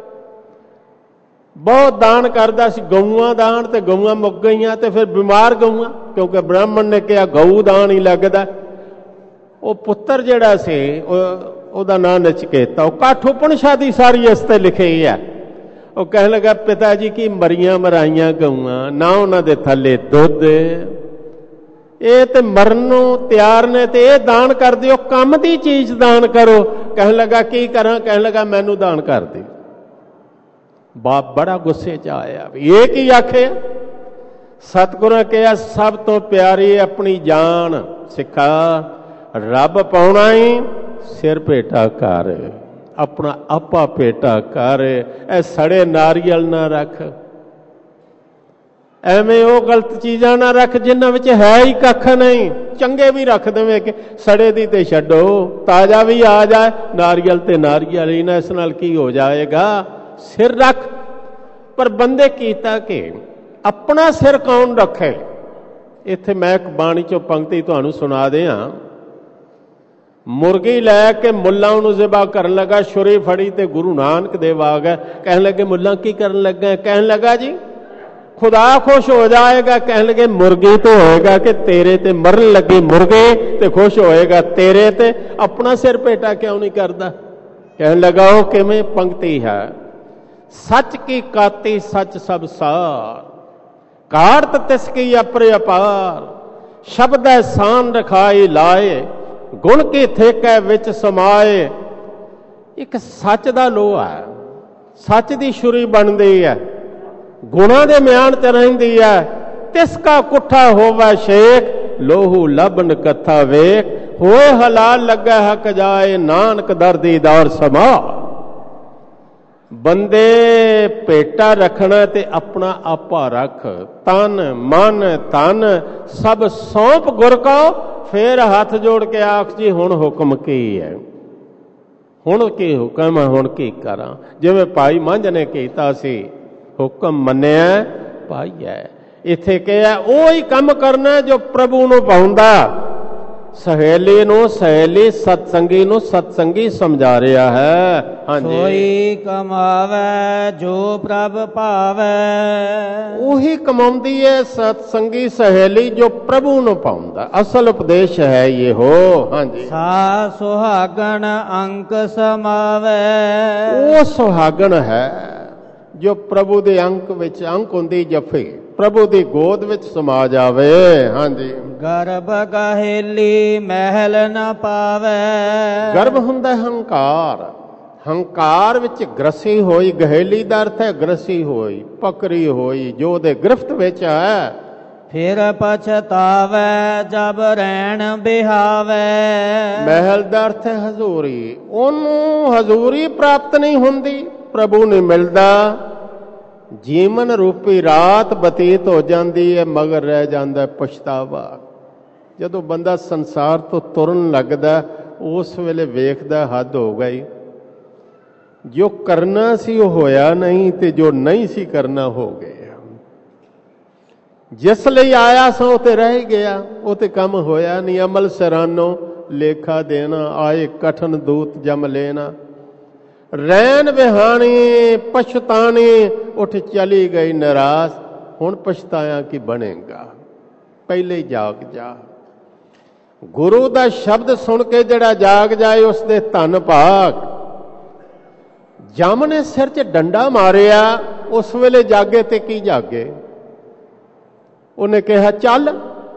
बहुत दान करदा सी, गऊआं दान, ते गऊआं मुक गईयां, ते फिर बीमार गऊआं, क्योंकि ब्राह्मण ने कहा गऊ दान ही लगदा। वो पुत्र जिहड़ा सी ਉਹਦਾ ਨਾਂ नचकेता, वो काठ उपनिषद की सारी इस ते लिखी है। वो कह लगा पिता जी की मरियां मराइयां गऊआं ना उन्होंने थले दुध, ये तो मरन तैयार ने, तो ये दान कर दियो, काम की चीज दान करो। कह लगा की करा? कह लगा मैनू दान कर दे। बाप बड़ा गुस्से च आया, ये की आखे? सतगुरु कहा सब तो प्यारी अपनी जान सिखा, रब पाउणा ही सिर भेटा कर, अपना आपा भेटा कर, ए सड़े नारियल ना रख, एवें वो गलत चीज़ां ना रख जिन्हां विच है ही कख नहीं। चंगे भी रख देवे कि सड़े दी ते छड्डो, ताज़ा भी आ जाए, नारियल ते नारियल ही ना, इस नाल की हो जाएगा? सिर रख। पर बंदे कीता कि अपना सिर कौन रखे? इत्थे मैं एक बाणी चों पंक्ति तुहानूं सुना दियां। मुर्गी लैके मुल्ला उहनूं ज़िबा करन लगा, छुरी फड़ी ते गुरु नानक देव आ गए। कहन लगे मुल्ला की करन लगा? कहन लगा जी खुदा खुश हो जाएगा। कहन लगे मुर्गी तो होएगा कि तेरे ते मरन लगी मुर्गी ते खुश होएगा तेरे ते, अपना सिर भेटा क्यों नहीं करता? कहन लगा वो किवें? पंक्ति है, सच की काती सच सब सार, काढ़त तिसकी अपर अपार, शब्द शान रखाई लाए, गुण की ठेके विच समाए। एक सच दा लोहा है, सच दी छुरी बनदी है, गुणा दे म्यान च रहिंदी है। तिसका कुठा होवे शेख, लोहू लबन कथा वेख, होए हलाल लगे हक जाए, नानक दर दीदार समा। बंदे भेटा रखना ते अपना आपा रख, तन मन धन सब सौंप गुर को, ਫਿਰ ਹੱਥ ਜੋੜ ਕੇ ਆਖ ਜੀ ਹੁਣ ਹੁਕਮ ਕੀ ਹੈ, ਹੁਣ ਕੀ ਹੁਕਮ ਹੈ, ਹੁਣ ਕੀ ਕਰਾਂ। ਜਿਵੇਂ ਭਾਈ ਮੰਝ ਨੇ ਕੀਤਾ ਸੀ, ਹੁਕਮ ਮੰਨਿਆ ਪਾਈਐ। ਇੱਥੇ ਕਿਹਾ ਉਹ ਹੀ ਕੰਮ ਕਰਨਾ ਜੋ ਪ੍ਰਭੂ ਨੂੰ ਭਾਉਂਦਾ। ਸਹੇਲੀ ਨੂੰ ਸਹੇਲੀ, ਸਤਸੰਗੀ ਨੂੰ ਸਤਸੰਗੀ ਸਮਝਾ ਰਿਹਾ ਹੈ। ਹਾਂਜੀ, ਸੋਈ ਕਮਾਵੇ ਜੋ ਪ੍ਰਭ ਭਾਵੇ। ਉਹੀ ਕਮਾਉਂਦੀ ਹੈ ਸਤਸੰਗੀ ਸਹੇਲੀ ਜੋ ਪ੍ਰਭੂ ਨੂੰ ਪਾਉਂਦਾ। ਅਸਲ ਉਪਦੇਸ਼ ਹੈ ਇਹ ਹੋ। ਹਾਂਜੀ, ਸਾ ਸੁਹਾਗਣ ਅੰਕ ਸਮਾਵੇ। ਉਹ ਸੁਹਾਗਣ ਹੈ ਜੋ ਪ੍ਰਭੂ ਦੇ ਅੰਕ ਵਿੱਚ, ਅੰਕ ਹੁੰਦੀ ਜਫੇ, ਪ੍ਰਭੂ ਦੀ ਗੋਦ ਵਿੱਚ ਸਮਾ ਜਾਵੇ। ਹਾਂਜੀ, ਗਰਭ ਗਹੇਲੀ ਮਹਿਲ ਨ ਪਾਵੇ। ਗਰਭ ਹੁੰਦਾ ਹੰਕਾਰ, ਹੰਕਾਰ ਵਿੱਚ ਗ੍ਰਸੀ ਹੋਈ। ਗਹੇਲੀ ਦਾ ਅਰਥ ਹੈ ਗ੍ਰਸੀ ਹੋਈ, ਪਕੜੀ ਹੋਈ, ਜੋ ਉਹਦੇ ਗ੍ਰਿਫਤ ਵਿੱਚ ਹੈ। ਫਿਰ ਪਛਤਾਵੇ ਜਬ ਰਹਿਣ ਬਿਹਾਵੇ। ਮਹਿਲ ਦਾ ਅਰਥ ਹੈ ਹਜ਼ੂਰੀ। ਉਹਨੂੰ ਹਜ਼ੂਰੀ ਪ੍ਰਾਪਤ ਨਹੀਂ ਹੁੰਦੀ, ਪ੍ਰਭੂ ਨਹੀਂ ਮਿਲਦਾ। ਜੀਵਨ ਰੂਪੀ ਰਾਤ ਬਤੀਤ ਹੋ ਜਾਂਦੀ ਹੈ, ਮਗਰ ਰਹਿ ਜਾਂਦਾ ਪਛਤਾਵਾ। ਜਦੋਂ ਬੰਦਾ ਸੰਸਾਰ ਤੋਂ ਤੁਰਨ ਲੱਗਦਾ, ਉਸ ਵੇਲੇ ਵੇਖਦਾ ਹੱਦ ਹੋ ਗਈ। ਜੋ ਕਰਨਾ ਸੀ ਉਹ ਹੋਇਆ ਨਹੀਂ, ਤੇ ਜੋ ਨਹੀਂ ਸੀ ਕਰਨਾ ਹੋ ਗਿਆ। ਜਿਸ ਲਈ ਆਇਆ ਸੋ ਉਹ ਤੇ ਰਹਿ ਗਿਆ, ਉਹ ਤੇ ਕੰਮ ਹੋਇਆ ਨਹੀਂ। ਅਮਲ ਸਰਾਨੋ ਲੇਖਾ ਦੇਣਾ, ਆਏ ਕਠਨ ਦੂਤ ਜਮ ਲੈਣਾ। ਰੈਨ ਵਿਹਾਣੀ ਪਛਤਾਣੀ, ਉੱਠ ਚਲੀ ਗਈ ਨਿਰਾਸ਼। ਹੁਣ ਪਛਤਾਇਆ ਕੀ ਬਣੇਗਾ, ਪਹਿਲੇ ਜਾਗ ਜਾ। ਗੁਰੂ ਦਾ ਸ਼ਬਦ ਸੁਣ ਕੇ ਜਿਹੜਾ ਜਾਗ ਜਾਏ ਉਸ ਦੇ ਧੰਨ ਭਾਗ। ਜਮ ਨੇ ਸਿਰ 'ਚ ਡੰਡਾ ਮਾਰਿਆ, ਉਸ ਵੇਲੇ ਜਾਗੇ ਤੇ ਕੀ ਜਾਗੇ। ਉਹਨੇ ਕਿਹਾ ਚੱਲ,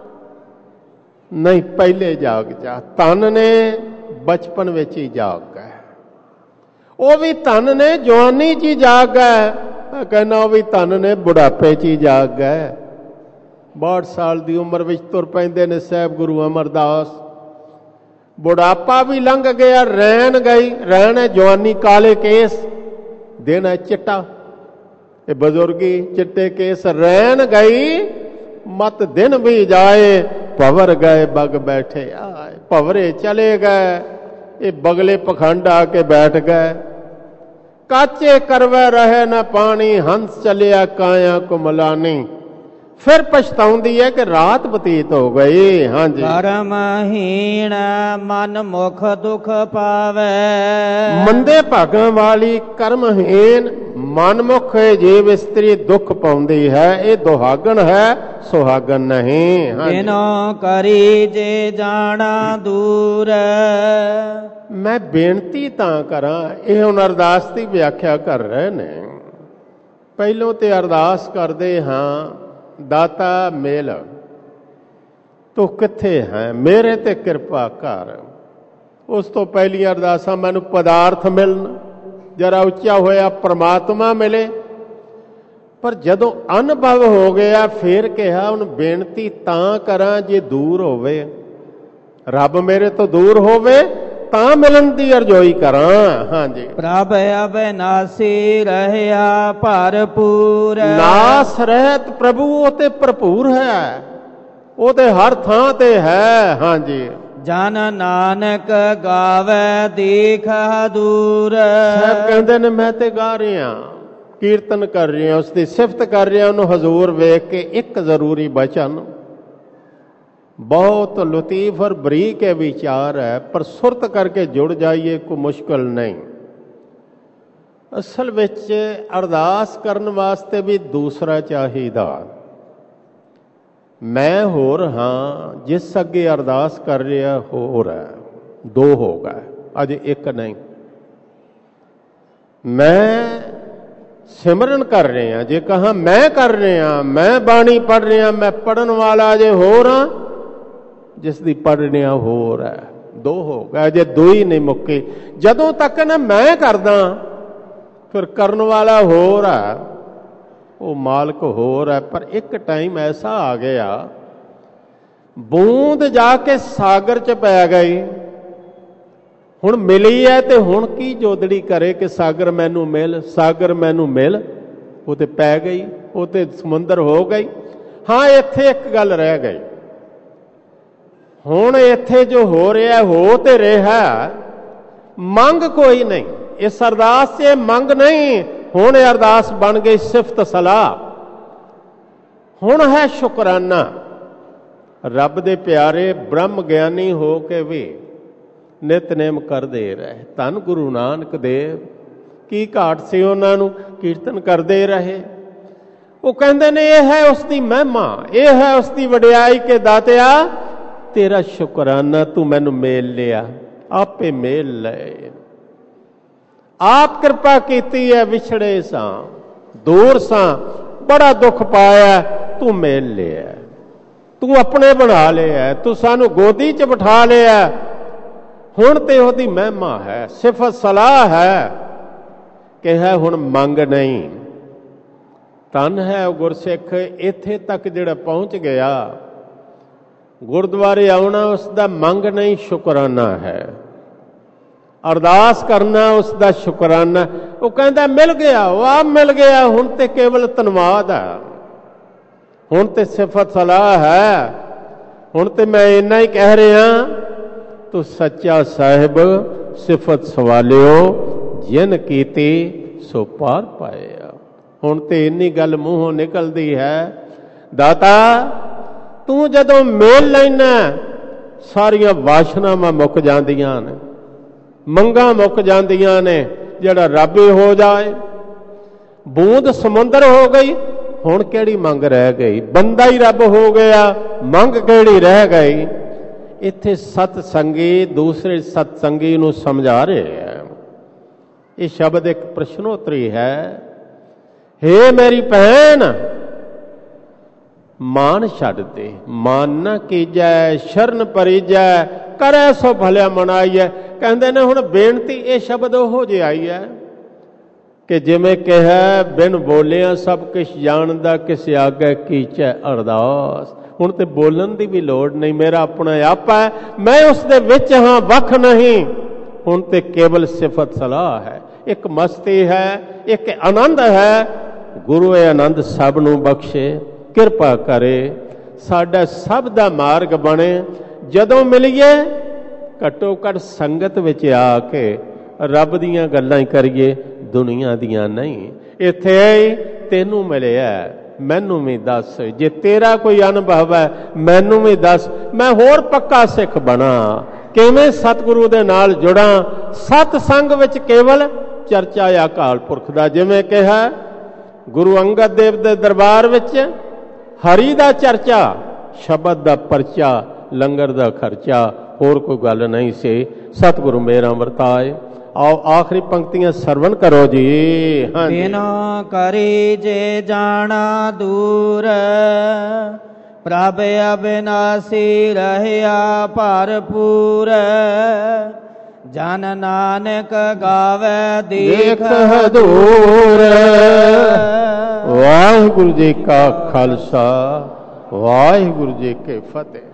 ਨਹੀਂ ਪਹਿਲੇ ਜਾਗ ਜਾ। ਧੰਨ ਨੇ ਬਚਪਨ ਵਿੱਚ ਹੀ ਜਾਗ ਗਏ। ਉਹ ਵੀ ਧੰਨ ਨੇ ਜਵਾਨੀ 'ਚ ਹੀ ਜਾਗ ਗਏ। ਕਹਿੰਦਾ ਉਹ ਵੀ ਧੰਨ ਨੇ ਬੁਢਾਪੇ 'ਚ ਹੀ ਜਾਗ ਗਏ। ਬਾਹਠ ਸਾਲ ਦੀ ਉਮਰ ਵਿੱਚ ਤੁਰ ਪੈਂਦੇ ਨੇ ਸਾਹਿਬ ਗੁਰੂ ਅਮਰਦਾਸ। ਬੁਢਾਪਾ ਵੀ ਲੰਘ ਗਿਆ, ਰੈਣ ਗਈ। ਰੈਣ ਹੈ ਜਵਾਨੀ, ਕਾਲੇ ਕੇਸ, ਦਿਨ ਹੈ ਚਿੱਟਾ। ਇਹ ਬਜ਼ੁਰਗੀ ਚਿੱਟੇ ਕੇਸ। ਰੈਣ ਗਈ ਮਤ ਦਿਨ ਵੀ ਜਾਏ, ਭਵਰ ਗਏ ਬਗ ਬੈਠੇ ਆਏ। ਭਵਰੇ ਚਲੇ ਗਏ, ਇਹ ਬਗਲੇ ਪਖੰਡ ਆ ਕੇ ਬੈਠ ਗਏ। ਕਾਚੇ ਕਰਵੇ ਰਹੇ ਨਾ ਪਾਣੀ, ਹੰਸ ਚਲਿਆ ਕਾਇਆ ਕੁਮਲਾਨੀ। ਫਿਰ ਪਛਤਾਉਂਦੀ ਹੈ ਕਿ ਰਾਤ ਬਤੀਤ ਹੋ ਗਈ। ਹਾਂਜੀ, ਕਰਮਹੀਣ ਮਨ ਮੁਖ ਦੁਖ ਪਾਵੇ। ਮੰਦੇ ਭਾਗਾਂ ਵਾਲੀ ਕਰਮਹੀਨ ਮਨਮੁਖ ਜੀਵ ਇਸਤਰੀ ਦੁੱਖ ਪਾਉਂਦੀ ਹੈ। ਇਹ ਦੁਹਾਗਣ ਹੈ, ਸੁਹਾਗਣ ਨਹੀਂ। ਬਿਨੋ ਕਰੀ ਜੇ ਜਾਣਾ ਦੂਰ। ਮੈਂ ਬੇਨਤੀ ਤਾਂ ਕਰਾਂ, ਇਹ ਹੁਣ ਅਰਦਾਸ ਦੀ ਵਿਆਖਿਆ ਕਰ ਰਹੇ ਨੇ। ਪਹਿਲੋਂ ਤੇ ਅਰਦਾਸ ਕਰਦੇ ਹਾਂ, ਦਾਤਾ ਮੇਲ ਤੂੰ ਕਿੱਥੇ ਹੈ, ਮੇਰੇ ਤੇ ਕਿਰਪਾ ਕਰ। ਉਸ ਤੋਂ ਪਹਿਲੀਆਂ ਅਰਦਾਸਾਂ ਮੈਨੂੰ ਪਦਾਰਥ ਮਿਲਣ, ਜਰਾ ਉੱਚਾ ਹੋਇਆ ਪ੍ਰਮਾਤਮਾ ਮਿਲੇ। ਪਰ ਜਦੋਂ ਅਨੁਭਵ ਹੋ ਗਿਆ ਫਿਰ ਕਿਹਾ ਹੁਣ ਬੇਨਤੀ ਤਾਂ ਕਰਾਂ ਜੇ ਦੂਰ ਹੋਵੇ, ਰੱਬ ਮੇਰੇ ਤੋਂ ਦੂਰ ਹੋਵੇ ਤਾਂ ਮਿਲਣ ਦੀ ਅਰਜ਼ੋਈ ਕਰਾਂ। ਹਾਂਜੀ, ਪ੍ਰਭ ਅਬਿਨਾਸੀ ਰਹਿਆ ਭਰਪੂਰ। ਨਾਸ ਰਹਿਤ ਪ੍ਰਭੂ ਉਹ ਤੇ ਭਰਪੂਰ ਹੈ, ਉਹ ਤੇ ਹਰ ਥਾਂ ਤੇ ਹੈ। ਹਾਂਜੀ, ਜਨ ਨਾਨਕ ਗਾਵੇ ਦੇਖ ਦੂਰ। ਸਾਹਿਬ ਕਹਿੰਦੇ ਨੇ ਮੈਂ ਤੇ ਗਾ ਰਿਹਾ, ਕੀਰਤਨ ਕਰ ਰਿਹਾ, ਉਸ ਦੀ ਸਿਫਤ ਕਰ ਰਿਹਾ। ਉਹਨੂੰ ਹਜ਼ੂਰ ਵੇਖ ਕੇ ਇੱਕ ਜ਼ਰੂਰੀ ਬਚਨ, ਬਹੁਤ ਲਤੀਫ ਔਰ ਬਰੀਕ ਹੈ ਵਿਚਾਰ ਹੈ, ਪਰ ਸੁਰਤ ਕਰਕੇ ਜੁੜ ਜਾਈਏ ਕੋਈ ਮੁਸ਼ਕਲ ਨਹੀਂ। ਅਸਲ ਵਿੱਚ ਅਰਦਾਸ ਕਰਨ ਵਾਸਤੇ ਵੀ ਦੂਸਰਾ ਚਾਹੀਦਾ। ਮੈਂ ਹੋਰ ਹਾਂ, ਜਿਸ ਅੱਗੇ ਅਰਦਾਸ ਕਰ ਰਿਹਾ ਹੋਰ ਹੈ, ਦੋ ਹੋ ਗਏ, ਅਜੇ ਇੱਕ ਨਹੀਂ। ਮੈਂ ਸਿਮਰਨ ਕਰ ਰਿਹਾ, ਜੇ ਕਹਾਂ ਮੈਂ ਕਰ ਰਿਹਾ, ਮੈਂ ਬਾਣੀ ਪੜ੍ਹ ਰਿਹਾ, ਮੈਂ ਪੜ੍ਹਨ ਵਾਲਾ ਜੇ ਹੋਰ ਹਾਂ, ਜਿਸ ਦੀ ਪੜ੍ਹਨਿਆ ਹੋਰ ਹੈ, ਦੋ ਹੋ ਗਏ, ਜੇ ਦੋ ਹੀ ਨਹੀਂ ਮੁੱਕੇ। ਜਦੋਂ ਤੱਕ ਨਾ ਮੈਂ ਕਰਦਾ ਫਿਰ ਕਰਨ ਵਾਲਾ ਹੋਰ ਹੈ, ਉਹ ਮਾਲਕ ਹੋਰ ਹੈ। ਪਰ ਇੱਕ ਟਾਈਮ ਐਸਾ ਆ ਗਿਆ, ਬੂੰਦ ਜਾ ਕੇ ਸਾਗਰ 'ਚ ਪੈ ਗਈ। ਹੁਣ ਮਿਲੀ ਹੈ ਤੇ ਹੁਣ ਕੀ ਜੋਦੜੀ ਕਰੇ ਕਿ ਸਾਗਰ ਮੈਨੂੰ ਮਿਲ, ਸਾਗਰ ਮੈਨੂੰ ਮਿਲ। ਉਹ ਤੇ ਪੈ ਗਈ, ਉਹ ਤੇ ਸਮੁੰਦਰ ਹੋ ਗਈ। ਹਾਂ, ਇੱਥੇ ਇੱਕ ਗੱਲ ਰਹਿ ਗਈ, ਹੁਣ ਇੱਥੇ ਜੋ ਹੋ ਰਿਹਾ ਹੋ ਤੇ ਰਿਹਾ, ਮੰਗ ਕੋਈ ਨਹੀਂ। ਇਸ ਅਰਦਾਸ 'ਚ ਮੰਗ ਨਹੀਂ, ਹੁਣ ਇਹ ਅਰਦਾਸ ਬਣ ਗਈ ਸਿਫਤ ਸਲਾਹ। ਹੁਣ ਹੈ ਸ਼ੁਕਰਾਨਾ। ਰੱਬ ਦੇ ਪਿਆਰੇ ਬ੍ਰਹਮ ਗਿਆਨੀ ਹੋ ਕੇ ਵੀ ਨਿਤਨੇਮ ਕਰਦੇ ਰਹੇ। ਧੰਨ ਗੁਰੂ ਨਾਨਕ ਦੇਵ, ਕੀ ਘਾਟ ਸੀ ਉਹਨਾਂ ਨੂੰ, ਕੀਰਤਨ ਕਰਦੇ ਰਹੇ। ਉਹ ਕਹਿੰਦੇ ਨੇ ਇਹ ਹੈ ਉਸ ਦੀ ਮਹਿਮਾ, ਇਹ ਹੈ ਉਸ ਦੀ ਵਡਿਆਈ ਕਿ ਦਾਤਿਆ ਤੇਰਾ ਸ਼ੁਕਰਾਨਾ, ਤੂੰ ਮੈਨੂੰ ਮੇਲ ਲਿਆ, ਆਪੇ ਮੇਲ ਲਏ। ਆਪ ਕਿਰਪਾ ਕੀਤੀ ਹੈ, ਵਿਛੜੇ ਸਾਂ, ਦੂਰ ਸਾਂ, ਬੜਾ ਦੁੱਖ ਪਾਇਆ, ਤੂੰ ਮੇਲ ਲਿਆ, ਤੂੰ ਆਪਣੇ ਬਣਾ ਲਿਆ, ਤੂੰ ਸਾਨੂੰ ਗੋਦੀ 'ਚ ਬਿਠਾ ਲਿਆ। ਹੁਣ ਤੇ ਉਹਦੀ ਮਹਿਮਾ ਹੈ, ਸਿਫਤ ਸਲਾਹ ਹੈ ਕਿ ਹੈ ਹੁਣ ਮੰਗ ਨਹੀਂ। ਧੰਨ ਹੈ ਉਹ ਗੁਰਸਿੱਖ ਇੱਥੇ ਤੱਕ ਜਿਹੜਾ ਪਹੁੰਚ ਗਿਆ। ਗੁਰਦੁਆਰੇ ਆਉਣਾ ਉਸ ਦਾ ਮੰਗ ਨਹੀਂ, ਸ਼ੁਕਰਾਨਾ ਹੈ। ਅਰਦਾਸ ਕਰਨਾ ਉਸ ਦਾ ਸ਼ੁਕਰਾਨਾ। ਉਹ ਕਹਿੰਦਾ ਮਿਲ ਗਿਆ, ਵਾਹ ਮਿਲ ਗਿਆ, ਹੁਣ ਤੇ ਕੇਵਲ ਧੰਨਵਾਦ ਹੈ, ਹੁਣ ਤੇ ਸਿਫਤ ਸਲਾਹ ਹੈ। ਹੁਣ ਤੇ ਮੈਂ ਇੰਨਾ ਹੀ ਕਹਿ ਰਿਹਾ, ਤੂੰ ਸੱਚਾ ਸਾਹਿਬ ਸਿਫਤ ਸਵਾਲਿਓ ਜਿਨ ਕੀਤੀ ਸੋ ਪਾਰ ਪਾਇਆ। ਹੁਣ ਤੇ ਇੰਨੀ ਗੱਲ ਮੂੰਹੋਂ ਨਿਕਲਦੀ ਹੈ, ਦਾਤਾ ਤੂੰ ਜਦੋਂ ਮੇਲ ਲੈਣਾ ਸਾਰੀਆਂ ਵਾਸ਼ਨਾਵਾਂ ਮੁੱਕ ਜਾਂਦੀਆਂ ਨੇ, ਮੰਗਾਂ ਮੁੱਕ ਜਾਂਦੀਆਂ ਨੇ। ਜਿਹੜਾ ਰੱਬ ਹੀ ਹੋ ਜਾਏ, ਬੂੰਦ ਸਮੁੰਦਰ ਹੋ ਗਈ, ਹੁਣ ਕਿਹੜੀ ਮੰਗ ਰਹਿ ਗਈ? ਬੰਦਾ ਹੀ ਰੱਬ ਹੋ ਗਿਆ, ਮੰਗ ਕਿਹੜੀ ਰਹਿ ਗਈ? ਇੱਥੇ ਸਤ ਸੰਗੀ ਦੂਸਰੇ ਸਤ ਸੰਗੀ ਨੂੰ ਸਮਝਾ ਰਹੇ ਹੈ। ਇਹ ਸ਼ਬਦ ਇੱਕ ਪ੍ਰਸ਼ਨੋਤਰੀ ਹੈ। ਹੇ ਮੇਰੀ ਭੈਣ, ਮਾਨ ਛੱਡ ਦੇ, ਮਾਨ ਨਾ ਕੀਜੈ, ਸ਼ਰਨ ਪਰੀਜੈ, ਕਰੈ ਸੋ ਭਲਿਆ ਮਨਾਈਐ। ਕਹਿੰਦੇ ਨੇ ਹੁਣ ਬੇਨਤੀ ਇਹ ਸ਼ਬਦ ਉਹੋ ਜਿਹਾ ਆਈ ਹੈ ਕਿ ਜਿਵੇਂ ਕਿਹਾ ਬਿਨ ਬੋਲਿਆ ਸਭ ਕੁਛ ਜਾਣਦਾ, ਕਿਸ ਆਗੇ ਕੀਚੈ ਅਰਦਾਸ। ਹੁਣ ਤੇ ਬੋਲਣ ਦੀ ਵੀ ਲੋੜ ਨਹੀਂ, ਮੇਰਾ ਆਪਣਾ ਆਪ ਹੈ, ਮੈਂ ਉਸ ਦੇ ਵਿੱਚ ਹਾਂ, ਵੱਖ ਨਹੀਂ। ਹੁਣ ਤੇ ਕੇਵਲ ਸਿਫਤ ਸਲਾਹ ਹੈ, ਇੱਕ ਮਸਤੀ ਹੈ, ਇੱਕ ਆਨੰਦ ਹੈ। ਗੁਰੂ ਇਹ ਆਨੰਦ ਸਭ ਨੂੰ ਬਖਸ਼ੇ, ਕਿਰਪਾ ਕਰੇ, ਸਾਡਾ ਸਭ ਦਾ ਮਾਰਗ ਬਣੇ। ਜਦੋਂ ਮਿਲੀਏ ਘੱਟੋ ਘੱਟ ਸੰਗਤ ਵਿੱਚ ਆ ਕੇ ਰੱਬ ਦੀਆਂ ਗੱਲਾਂ ਹੀ ਕਰੀਏ, ਦੁਨੀਆ ਦੀਆਂ ਨਹੀਂ। ਇੱਥੇ ਤੈਨੂੰ ਮਿਲਿਆ, ਮੈਨੂੰ ਵੀ ਦੱਸ, ਜੇ ਤੇਰਾ ਕੋਈ ਅਨੁਭਵ ਹੈ ਮੈਨੂੰ ਵੀ ਦੱਸ, ਮੈਂ ਹੋਰ ਪੱਕਾ ਸਿੱਖ ਬਣਾ। ਕਿਵੇਂ ਸਤਿਗੁਰੂ ਦੇ ਨਾਲ ਜੁੜਾਂ? ਸਤ ਸੰਗ ਵਿੱਚ ਕੇਵਲ ਚਰਚਾ ਅਕਾਲ ਪੁਰਖ ਦਾ, ਜਿਵੇਂ ਕਿਹਾ ਗੁਰੂ ਅੰਗਦ ਦੇਵ ਦੇ ਦਰਬਾਰ ਵਿੱਚ ਹਰੀ ਦਾ ਚਰਚਾ, ਸ਼ਬਦ ਦਾ ਪਰਚਾ, ਲੰਗਰ ਦਾ ਖਰਚਾ, ਹੋਰ ਕੋਈ ਗੱਲ ਨਹੀਂ ਸੀ। ਸਤਿਗੁਰੂ ਮੇਰਾ ਵਰਤਾਏ। आओ आखिरी पंक्तियां श्रवण करो जी। हाँ जी। बिना करी जे जाना दूर, प्रभ अविनाशी रहया भरपूर, जन नानक गावे देख हदूर। वाहिगुरु जी का खालसा, वाहिगुरु जी के फतेह।